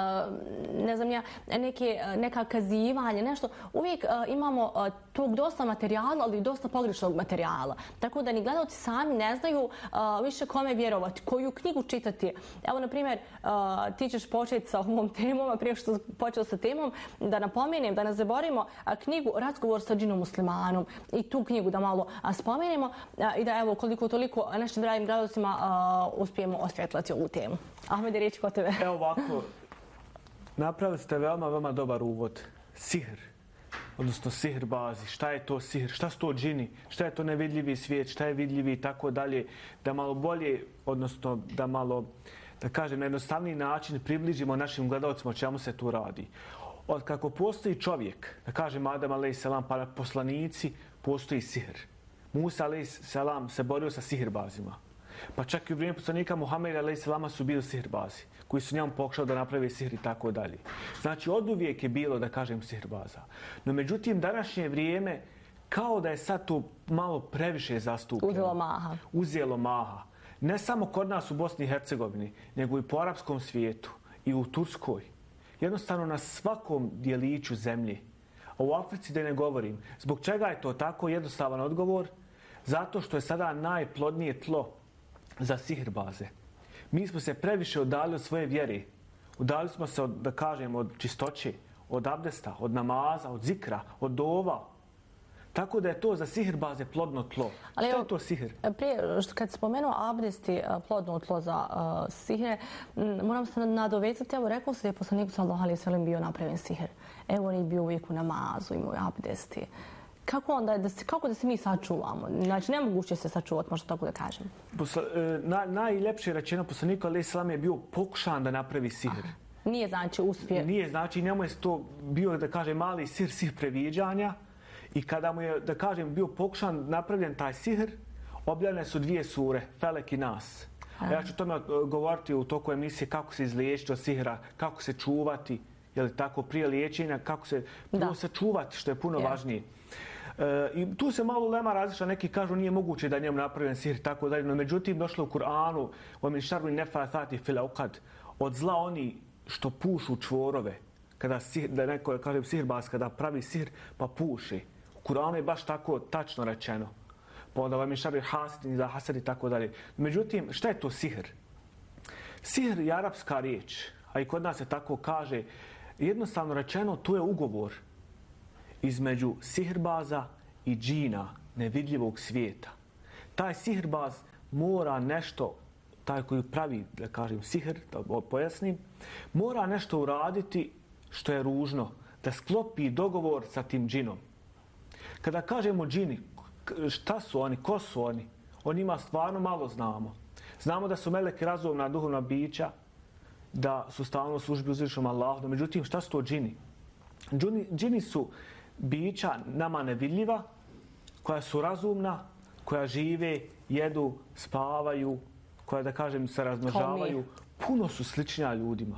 ne znam ja, neke, neka kazivanja, nešto. Uvijek uh, imamo uh, tog dosta materijala, ali i dosta pogrešnog materijala. Tako da ni gledalci sami ne znaju uh, više kome vjerovati, koju knjigu čitati. Evo, na primjer, uh, ti ćeš početi sa ovom temom, a prije što počeo sa temom, da napomenem, da ne zaboravimo uh, knjigu Razgovor sa džinom muslimanom i tu knjigu da malo uh, spomenemo uh, i da evo koliko toliko našim dragim gledalcima uh, uspijemo osvjetlati ovu temu. Ahmede, riječ kod tebe. Evo ovako, napravili ste veoma, veoma dobar uvod. Sihr, odnosno sihr bazi. Šta je to sihr? Šta su to džini? Šta je to nevidljivi svijet? Šta je vidljivi i tako dalje? Da malo bolje, odnosno da malo, da kažem, na jednostavniji način približimo našim gledalcima o čemu se tu radi. Od kako postoji čovjek, da kažem Adam a.s. pa poslanici, postoji sihr. Musa a.s. se borio sa sihrbazima. Pa čak i u vrijeme poslanika Muhameda a.s. su bili sihrbazi, koji su njemu pokušali da naprave sihr i tako dalje. Znači, od uvijek je bilo, da kažem, sihrbaza. No, međutim, današnje vrijeme, kao da je sad to malo previše zastupljeno. Uzelo maha. Uzelo maha. Ne samo kod nas u Bosni i Hercegovini, nego i po arapskom svijetu i u Turskoj. Jednostavno na svakom dijeliću zemlje. A u Africi da ne govorim. Zbog čega je to tako? Jednostavan odgovor. Zato što je sada najplodnije tlo za sihrbaze. Mi smo se previše udali od svoje vjere. Udali smo se, od, da kažem, od čistoće, od abdesta, od namaza, od zikra, od dova. Tako da je to za sihirbaze plodno tlo. Ali što je to sihir? Prije, kad spomenuo abdesti plodno tlo za uh, sihire, moram se nadovezati, evo rekao se da je poslanik sallallahu alejhi ve sellem bio napravljen sihir. Evo on je bio uvijek u namazu, imao abdesti. Kako onda, da se, kako da se mi sačuvamo? Znači, nemoguće se sačuvati, možda tako da kažem. Posla, na, najljepše rečeno poslanika alejhi selam je bio pokušan da napravi sihir. Aha. Nije znači uspije. Nije znači, njemu je to bio, da kažem, mali sihir, sihir previđanja. I kada mu je, da kažem, bio pokušan napravljen taj sihr, objavljene su dvije sure, Felek i Nas. A ja ću o tome govoriti u toku emisije kako se izliječiti od sihra, kako se čuvati, je li tako, prije liječenja, kako se prvo se čuvati, što je puno yeah. važnije. E, I tu se malo lema različa, neki kažu nije moguće da njemu napravljen sihr, tako dalje, no međutim došlo u Kur'anu, وَمِنْ شَرُّ النَّفَّاثَاتِ فِي الْعُقَدِ, od zla oni što pušu čvorove, kada sihr, da neko kažem sihirbaz, kada pravi sihr pa puši. U Kur'anu je baš tako tačno rečeno. Pa onda vam je šarri hasidin za hasad i tako dalje. Međutim, šta je to sihr? Sihr je arapska riječ, a i kod nas se tako kaže. Jednostavno rečeno, to je ugovor između sihirbaza i džina, nevidljivog svijeta. Taj sihirbaz mora nešto, taj koji pravi, da kažem, sihr, da pojasnim, mora nešto uraditi što je ružno, da sklopi dogovor sa tim džinom. Kada kažemo džini, šta su oni, ko su oni, o njima stvarno malo znamo. Znamo da su meleki razumna duhovna bića, da su stalno u službi uzvišenom Allahu, no međutim, šta su to džini? Džini, džini su bića nama nevidljiva, koja su razumna, koja žive, jedu, spavaju, koja, da kažem, se razmnožavaju. Puno su sličnija ljudima.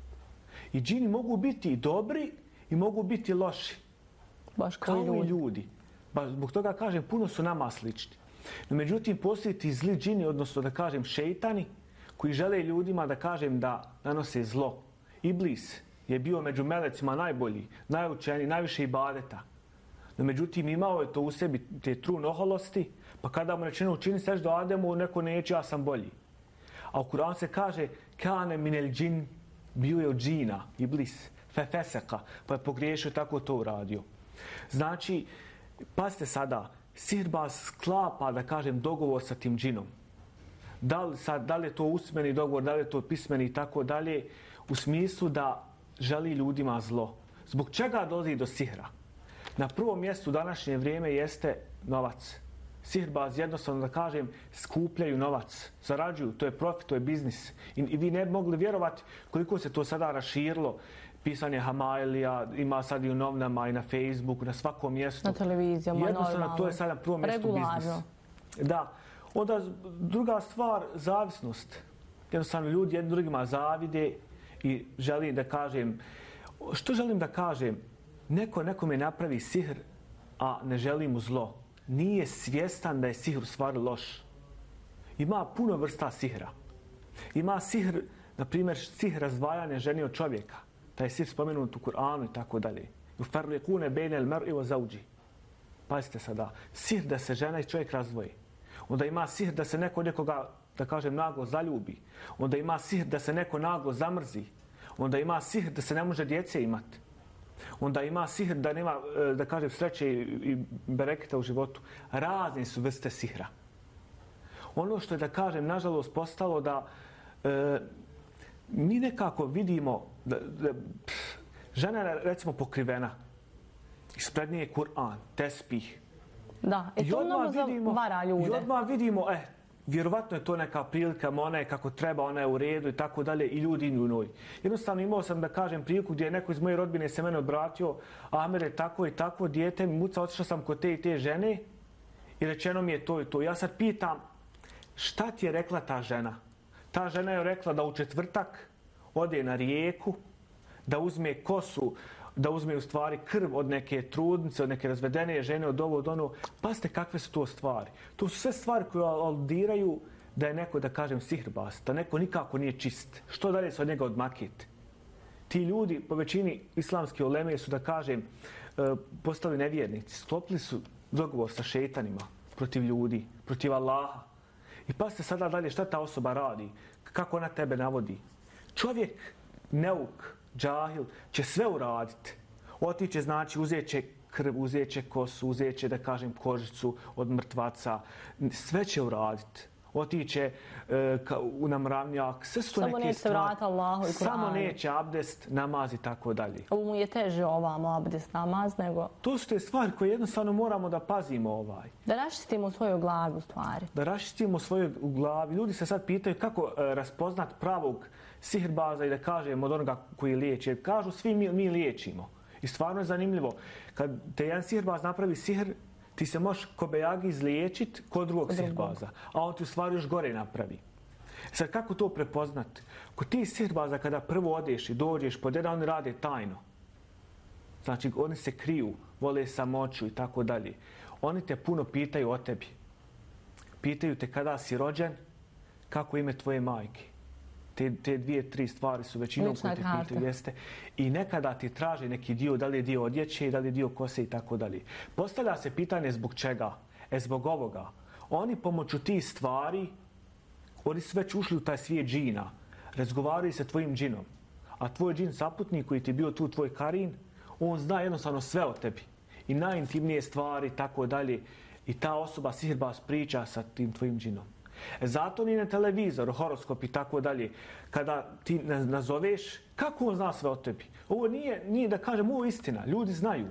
I džini mogu biti i dobri i mogu biti loši. Baš kao ljudi. i ljudi. Ba, zbog toga kažem, puno su nama slični. No, međutim, postoji ti zli džini, odnosno da kažem šeitani, koji žele ljudima da kažem da nanose zlo. Iblis je bio među melecima najbolji, najučeniji, najviše ibadeta. No, međutim, imao je to u sebi, te trun oholosti, pa kada mu rečeno učini seš do Ademu, neko neće, ja sam bolji. A u Kur'anu se kaže, kane minel džin, bio je od džina, Iblis, fefeseka, pa je pogriješio, tako to uradio. Znači, pazite sada, sihirbaz sklapa, da kažem, dogovor sa tim džinom. Da li, sad, da li je to usmeni dogovor, da li je to pismeni i tako dalje, u smislu da želi ljudima zlo. Zbog čega dolazi do sihra? Na prvom mjestu u današnje vrijeme jeste novac. Sihirbaz, jednostavno da kažem, skupljaju novac, zarađuju, to je profit, to je biznis. I, i vi ne bi mogli vjerovati koliko se to sada raširilo. Pisanje Hamailija, ima sad i u novinama i na Facebooku, na svakom mjestu. Na televizijama, jednostavno, normalno. to je sad na prvom mjestu biznis. Da. Onda druga stvar, zavisnost. Jednostavno, ljudi jednim drugima zavide i želim da kažem, što želim da kažem? Neko nekome napravi sihr, a ne želi mu zlo. Nije svjestan da je sihr u stvari loš. Ima puno vrsta sihra. Ima sihr, na primjer, sihr razdvajanja žene od čovjeka. Taj sihr spomenut u Kur'anu i tako dalje. Yufarriqune bejne al-mar'i wa zawji. Pazite sada, sihr da se žena i čovjek razdvoji. Onda ima sihr da se neko nekoga, da kažem, naglo zaljubi. Onda ima sihr da se neko naglo zamrzi. Onda ima sihr da se ne može djece imati. Onda ima sihr da nema, da kažem, sreće i bereketa u životu. Razne su vrste sihra. Ono što je, da kažem, nažalost postalo da e, mi nekako vidimo da, da pff, žena je, recimo, pokrivena. Ispred nje je Kur'an, tespih. Da, i to mnogo zavara ljude. I odmah vidimo, eh, vjerovatno je to neka prilika, ona je kako treba, ona je u redu i tako dalje, i ljudi u njoj. Jednostavno imao sam, da kažem, priliku gdje je neko iz moje rodbine se mene obratio, Amer je tako i tako, dijete mi muca, otišao sam kod te i te žene i rečeno mi je to i to. Ja sad pitam, šta ti je rekla ta žena? Ta žena je rekla da u četvrtak ode na rijeku, da uzme kosu, da uzme u stvari krv od neke trudnice, od neke razvedene žene, od ovo, od ono. Pazite kakve su to stvari. To su sve stvari koje aludiraju da je neko, da kažem, sihirbaz, da neko nikako nije čist. Što dalje se od njega odmakiti? Ti ljudi, po većini islamske uleme, su, da kažem, postali nevjernici. Sklopili su dogovor sa šeitanima protiv ljudi, protiv Allaha. I pazite sada dalje šta ta osoba radi. kako ona tebe navodi. Čovjek, neuk, džahil, će sve uraditi. Otiće, znači, uzet će krv, uzet će kosu, uzet će, da kažem, kožicu od mrtvaca. Sve će uraditi. Otiće e, ka, u namravnjak, sve su to samo neke neće stvari. vrata Allahu i Kur'anu. Samo neće abdest, namaz i tako dalje. Ovo mu je teže ovamo abdest, namaz, nego... To su te stvari koje jednostavno moramo da pazimo ovaj. Da raščistimo svoju glavu stvari. Da raščistimo svoju glavi. Ljudi se sad pitaju kako e, raspoznat pravog sihirbaza i da kažem od onoga koji liječi. Jer kažu svi mi, mi liječimo. I stvarno je zanimljivo. Kad te jedan sihirbaz napravi sihr, ti se možeš ko bejagi izliječiti kod drugog sihirbaza. A on ti u stvari još gore napravi. Sad kako to prepoznati? Kod ti sihirbaza kada prvo odeš i dođeš pod jedan, oni rade tajno. Znači oni se kriju, vole samoću i tako dalje. Oni te puno pitaju o tebi. Pitaju te kada si rođen, kako ime tvoje majke. Te, te dvije, tri stvari su većinom koji te pitaju, jeste. I nekada ti traže neki dio, da li je dio odjeće, da li je dio kose i tako dalje. Postavlja se pitanje zbog čega? E zbog ovoga. Oni pomoću tih stvari, oni su već ušli u taj svijet džina. Razgovaraju se tvojim džinom. A tvoj džin saputnik koji ti je bio tu, tvoj karin, on zna jednostavno sve o tebi. I najintimnije stvari, tako dalje. I ta osoba sihirbaz priča sa tim tvojim džinom. Zato ni na televizoru, horoskop i tako dalje, kada ti nazoveš, kako on zna sve o tebi? Ovo nije, nije da kažem, ovo je istina. Ljudi znaju.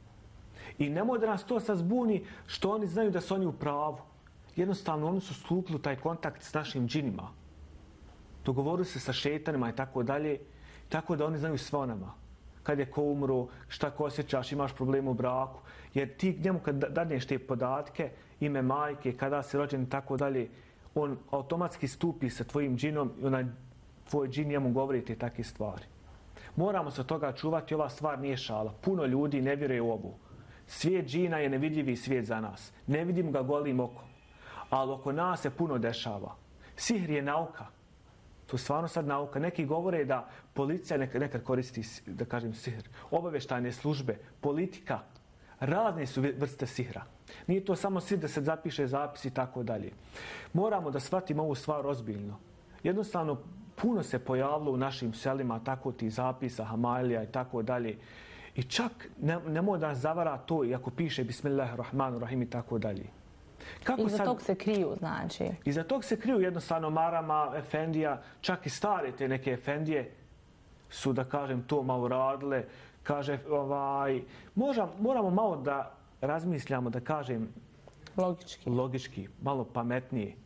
I nemoj da nas to sad zbuni što oni znaju da su oni u pravu. Jednostavno, oni su stupili u taj kontakt s našim džinima. Dogovorili se sa šetanima i tako dalje, tako da oni znaju sve o nama. Kad je ko umro, šta ko osjećaš, imaš problem u braku. Jer ti njemu kad dadneš te podatke, ime majke, kada si rođen i tako dalje, on automatski stupi sa tvojim džinom i onaj tvoj džin njemu govori te takve stvari. Moramo se od toga čuvati, ova stvar nije šala. Puno ljudi ne vjeruje u ovu. Svijet džina je nevidljivi svijet za nas. Ne vidim ga golim okom. Ali oko nas se puno dešava. Sihr je nauka. To je stvarno sad nauka. Neki govore da policija nekad, nekad koristi, da kažem, sihr. Obavještajne službe, politika, razne su vrste sihra. Nije to samo sihr da se zapiše zapis i tako dalje. Moramo da shvatimo ovu stvar ozbiljno. Jednostavno, puno se pojavilo u našim selima tako ti zapisa, hamalija i tako dalje. I čak ne, nemoj da nas zavara to i ako piše Bismillahirrahmanirrahim i tako dalje. Kako I za sad, tog se kriju, znači? I za tog se kriju jednostavno marama, efendija, čak i stare te neke efendije su, da kažem, to malo radile. Kaže, ovaj, možem, moramo malo da razmišljamo, da kažem, logički, logički malo pametnije.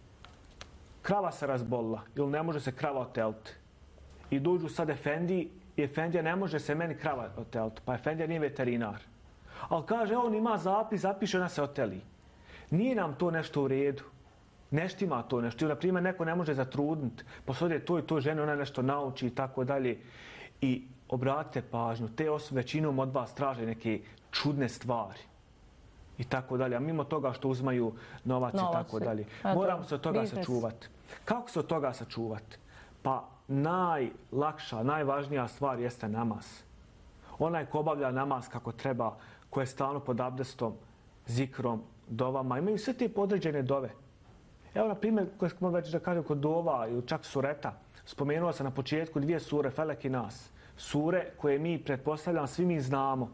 Krava se razbolila ili ne može se krava oteliti. I dođu sad efendiji i efendija ne može se meni krava oteliti. Pa efendija nije veterinar. Ali kaže, on ima zapis, zapiše, ona se oteli. Nije nam to nešto u redu. Nešto ima to nešto. Na primjer, neko ne može zatrudniti. Posodje to i to žene, ona nešto nauči i tako dalje. I obratite pažnju, te osobe većinom od vas traže neke čudne stvari. I tako dalje. A mimo toga što uzmaju novac, novac i tako dalje. Moramo se od toga business. sačuvati. Kako se od toga sačuvati? Pa najlakša, najvažnija stvar jeste namaz. Onaj ko obavlja namaz kako treba, ko je stalno pod abdestom, zikrom, dovama, imaju sve te podređene dove. Evo, na primjer, koje smo već da kažem kod dova ili čak sureta, spomenuo sam na početku dvije sure, Felek i Nas. Sure koje mi, pretpostavljam, svi mi znamo.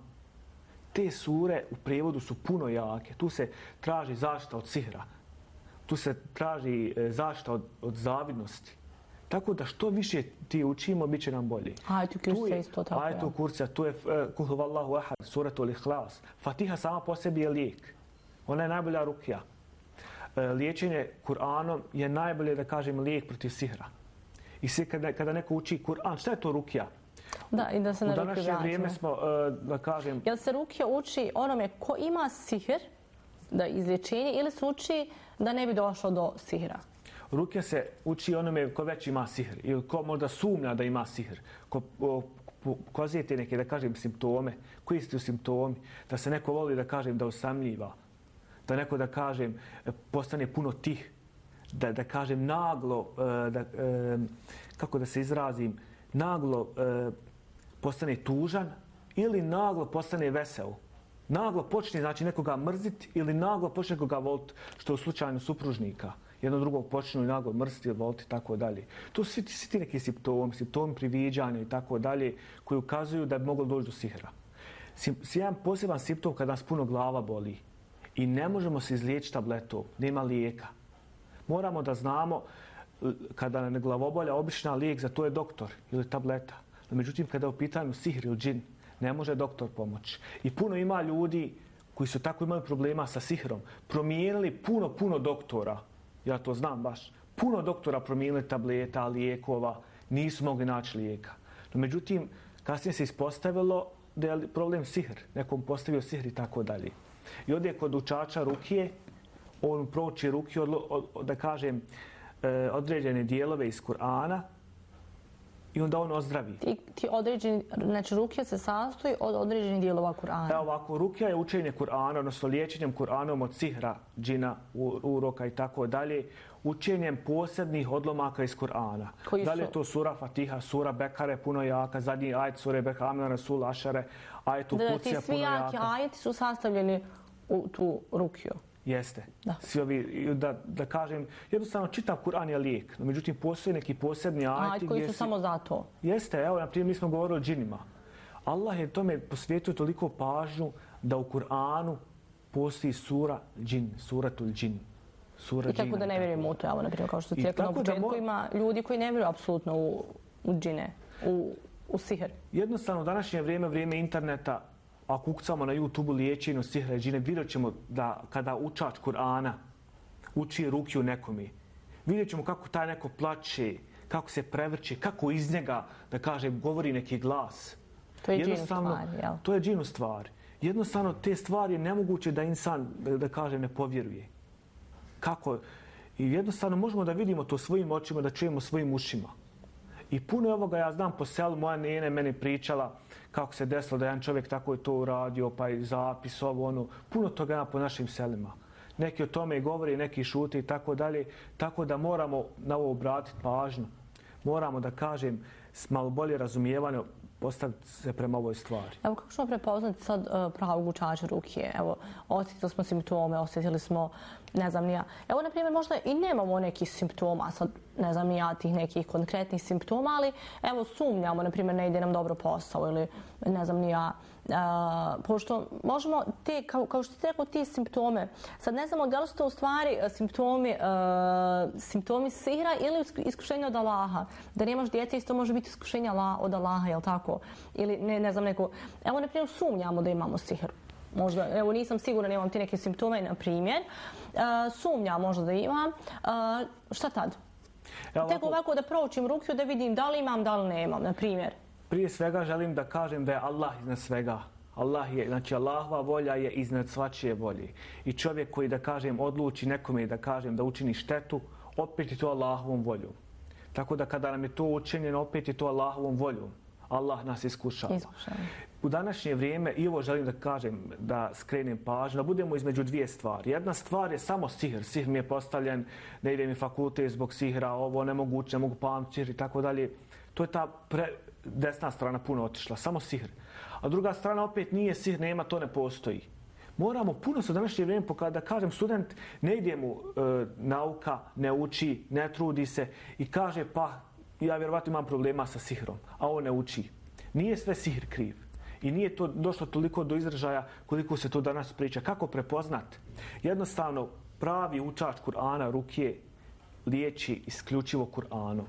Te sure u prijevodu su puno jake. Tu se traži zaštita od sihra. Tu se traži zaštita od, od zavidnosti. Tako da što više ti učimo, bit će nam bolje. Ajetu kursa isto tako. Ajetu kursa, tu je Kul huvallahu ahad, suratul ihlas. Fatiha sama po sebi je lijek. Ona je najbolja rukija. Liječenje Kur'anom je najbolje, da kažem, lijek protiv sihra. I svi kada, kada neko uči Kur'an, šta je to rukija? Da, i da se na u današnje vrijeme smo, da kažem... Jel se rukija uči onome ko ima sihr, da izlječenje, ili se uči da ne bi došlo do sihra? Rukija se uči onome ko već ima sihr ili ko možda sumnja da ima sihr. Ko pokazuje te neke, da kažem, simptome. Koji su simptomi? Da se neko voli, da kažem, da osamljiva. Da neko, da kažem, postane puno tih. Da, da kažem, naglo, da, kako da se izrazim, naglo postane tužan ili naglo postane vesel. Naglo počne, znači, nekoga mrziti ili naglo počne nekoga voliti, što je u slučaju supružnika. jedno drugog počinju naglo mrsti, voliti i tako dalje. To su svi, svi ti neki simptomi, simptomi priviđanja i tako dalje, koji ukazuju da bi moglo doći do sihra. Jedan poseban simptom kada nas puno glava boli i ne možemo se izliječiti tabletom, nema lijeka. Moramo da znamo kada nam je glavobolja, obična lijek za to je doktor ili tableta. No, međutim, kada je u pitanju sihr ili džin, ne može doktor pomoći. I puno ima ljudi koji su tako imali problema sa sihrom, promijenili puno, puno doktora, ja to znam baš, puno doktora promijenili tableta, lijekova, nisu mogli naći lijeka. No, međutim, kasnije se ispostavilo da je problem sihr, nekom postavio sihr i tako dalje. I ovdje kod učača rukije, on prouči rukiju, od, od, da kažem, e, određene dijelove iz Kur'ana i onda on ozdravi. Ti, ti određeni, znači rukija se sastoji od određenih dijelova Kur'ana. Evo ovako, rukija je učenje Kur'ana, odnosno liječenjem Kur'anom od sihra, džina, uroka i tako dalje, učenjem posebnih odlomaka iz Kur'ana. Da li je to sura Fatiha, sura Bekare, puno jaka, zadnji ajet sure Bekare, Amna Rasul, Ašare, ajet u Kucija, puno jaka. Ti svi jaki ajeti su sastavljeni u tu rukiju. Jeste. Da. Svi ovi, da, da kažem, jednostavno čitav Kur'an je lijek, no međutim postoje neki posebni ajeti. Ajeti koji su si... samo za to. Jeste, evo, naprimjer, mi smo govorili o džinima. Allah je tome posvijetio toliko pažnju da u Kur'anu postoji sura džin, suratul džin. Sura I tako džina, da ne vjerujemo u to, evo, naprimjer, kao što ti rekao na početku, mo... ima ljudi koji ne vjeruju apsolutno u, u džine, u, u sihr. Jednostavno, u današnje vrijeme, vrijeme interneta, ako ukucamo na YouTube-u liječenju sihra i džine, vidjet ćemo da kada učač Kur'ana uči rukiju nekome, vidjet ćemo kako taj neko plače, kako se prevrće, kako iz njega, da kaže, govori neki glas. To je džinu stvar, jel? To je džinu stvar. Jednostavno, te stvari je nemoguće da insan, da, da kaže, ne povjeruje. Kako? I jednostavno možemo da vidimo to svojim očima, da čujemo svojim ušima. I puno ovoga ja znam po selu, moja nene meni pričala kako se desilo da jedan čovjek tako je to uradio, pa i zapis ovo, ono, puno toga ima po našim selima. Neki o tome i govori, neki šute i tako dalje, tako da moramo na ovo obratiti pažnju. Moramo da kažem, s malo bolje razumijevanje postaviti se prema ovoj stvari. Evo, kako ćemo prepoznati sad uh, pravog učača rukije? Evo, osjetili smo simptome, osjetili smo, ne znam ni ja. Evo, na primjer, možda i nemamo nekih simptoma, sad ne znam ni ja tih nekih konkretnih simptoma, ali evo, sumnjamo, na primjer, ne ide nam dobro posao ili ne znam ni ja. Uh, pošto možemo te, kao, kao što ste rekao, ti simptome, sad ne znamo da li su to u stvari simptomi, uh, simptomi sihra ili iskušenja od Allaha. Da nemaš djece, isto može biti iskušenja od Allaha, jel tako? Ili ne, ne znam neko, evo na primjer sumnjamo da imamo sihr. Možda, evo nisam sigurna, nemam ti neke simptome, na primjer. Uh, sumnja možda da imam. Uh, šta tad? Evo, Tek ovako da proučim rukiju da vidim da li imam, da li nemam, na primjer. Prije svega želim da kažem da je Allah iznad svega. Allah je, znači Allahova volja je iznad svačije volje. I čovjek koji, da kažem, odluči nekome da kažem da učini štetu, opet je to Allahovom voljom. Tako da kada nam je to učinjeno, opet je to Allahovom voljom. Allah nas iskušava. Iskušava. U današnje vrijeme, i ovo želim da kažem, da skrenem pažnju, da budemo između dvije stvari. Jedna stvar je samo sihr. Sihr mi je postavljen, ne ide mi fakultet zbog sihra, ovo nemoguće, ne mogu pamtiti sihr i tako dalje. To je ta pre, desna strana puno otišla, samo sihr. A druga strana opet nije sihr, nema, to ne postoji. Moramo puno se u današnje vrijeme pokazati, da kažem, student ne ide mu e, nauka, ne uči, ne trudi se i kaže pa ja vjerovatno imam problema sa sihrom, a on ne uči. Nije sve sihr kriv. I nije to došlo toliko do izražaja koliko se to danas priča. Kako prepoznat? Jednostavno, pravi učač Kur'ana, rukije, liječi isključivo Kur'anom.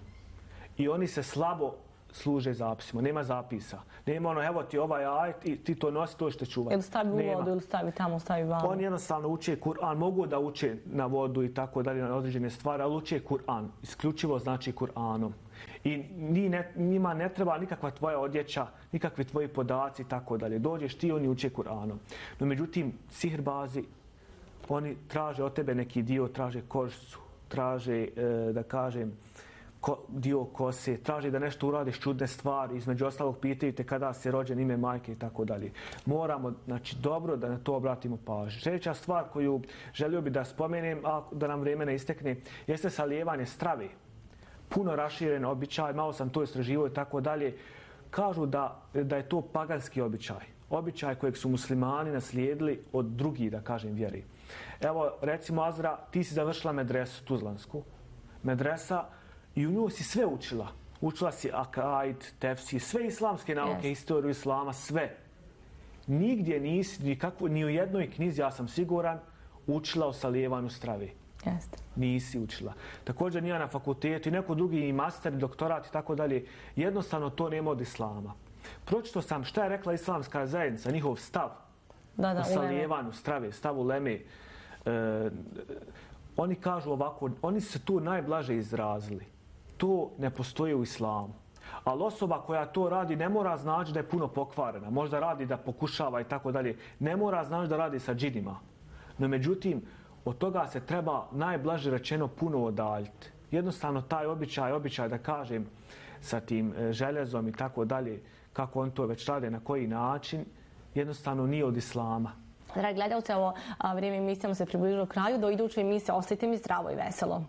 I oni se slabo služe zapisima. Nema zapisa. Nema ono, evo ti ovaj ajet i ti to nosi, to što čuvati. Ili stavi u vodu, ili stavi tamo, stavi vamo. Oni jednostavno uče Kur'an, mogu da uče na vodu i tako dalje, na određene stvari, ali uče Kur'an. Isključivo znači Kur'anom. I ni ne, njima ne treba nikakva tvoja odjeća, nikakvi tvoji podaci i tako dalje. Dođeš ti, oni uče Kur'anom. No međutim, sihrbazi, oni traže od tebe neki dio, traže kožicu, traže, e, da kažem, ko, dio kose, traži da nešto uradiš čudne stvari, između ostalog pitaju te kada si rođen, ime majke i tako dalje. Moramo, znači, dobro da na to obratimo pažnju. Sljedeća stvar koju želio bi da spomenem, a da nam vrijeme ne istekne, jeste salijevanje strave. Puno raširen običaj, malo sam to istraživao i tako dalje. Kažu da, da je to paganski običaj. običaj kojeg su muslimani naslijedili od drugih, da kažem, vjeri. Evo, recimo, Azra, ti si završila medresu Tuzlansku. Medresa i u nju si sve učila. Učila si akaid, tefsir, sve islamske nauke, yes. Historiju islama, sve. Nigdje nisi, nikako, ni u jednoj knjizi, ja sam siguran, učila o salijevanju strave. Jeste. Nisi učila. Također nije na fakultetu i neko drugi i master, doktorat i tako dalje. Jednostavno to nema od islama. Pročito sam šta je rekla islamska zajednica, njihov stav da, da, o salijevanju strave, stav uleme. E, oni kažu ovako, oni su se tu najblaže izrazili. To ne postoji u islamu. Ali osoba koja to radi ne mora znači da je puno pokvarena. Možda radi da pokušava i tako dalje. Ne mora znači da radi sa džinima. No međutim, od toga se treba najblaže rečeno puno odaljiti. Jednostavno taj običaj, običaj da kažem sa tim željezom i tako dalje, kako on to već rade, na koji način, jednostavno nije od islama. Dragi gledalci, ovo vrijeme emisijama se približilo kraju. Do iduće emisije ostajte mi zdravo i veselo.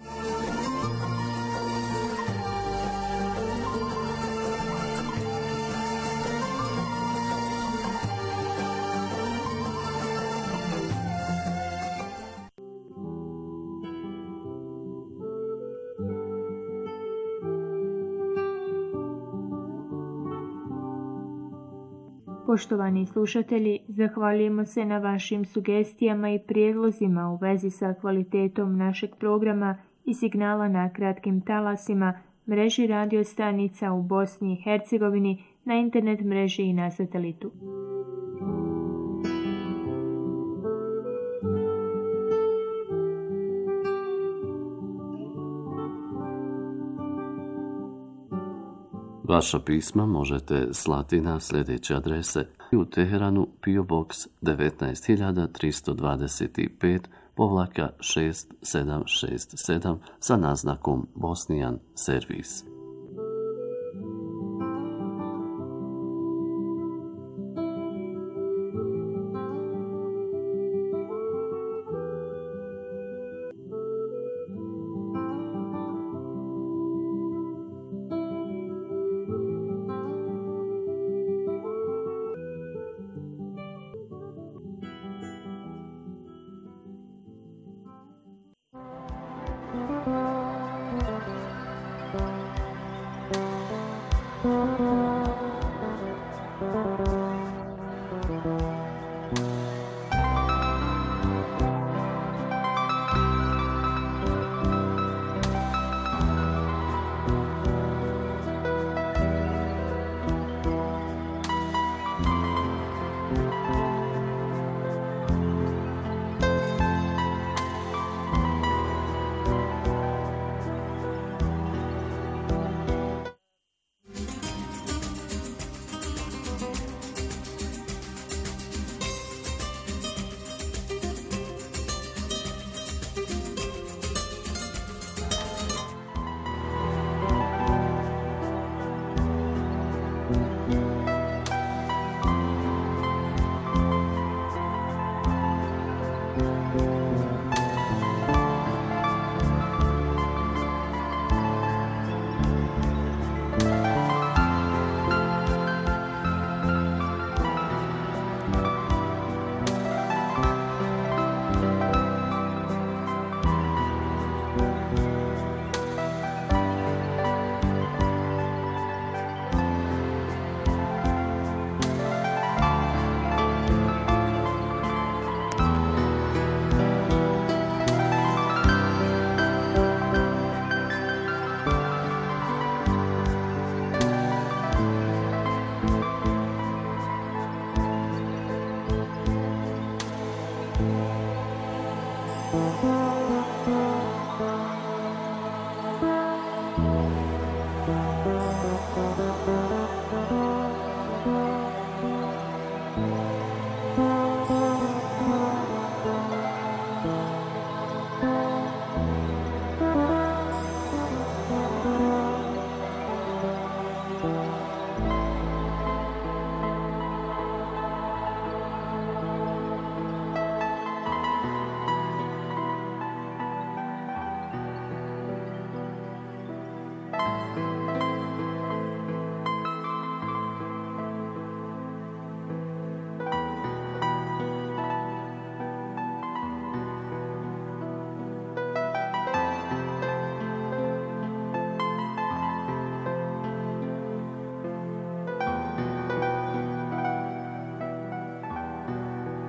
Poštovani slušatelji, zahvaljujemo se na vašim sugestijama i prijedlozima u vezi sa kvalitetom našeg programa i signala na kratkim talasima, mreži radio stanica u Bosni i Hercegovini, na internet mreži i na satelitu. Vaša pisma možete slati na sljedeće adrese: u Teheranu P O Box devetnaest hiljada tristo dvadeset pet povlaka šest sedam šest sedam sa naznakom Bosnian Servis. Thank you.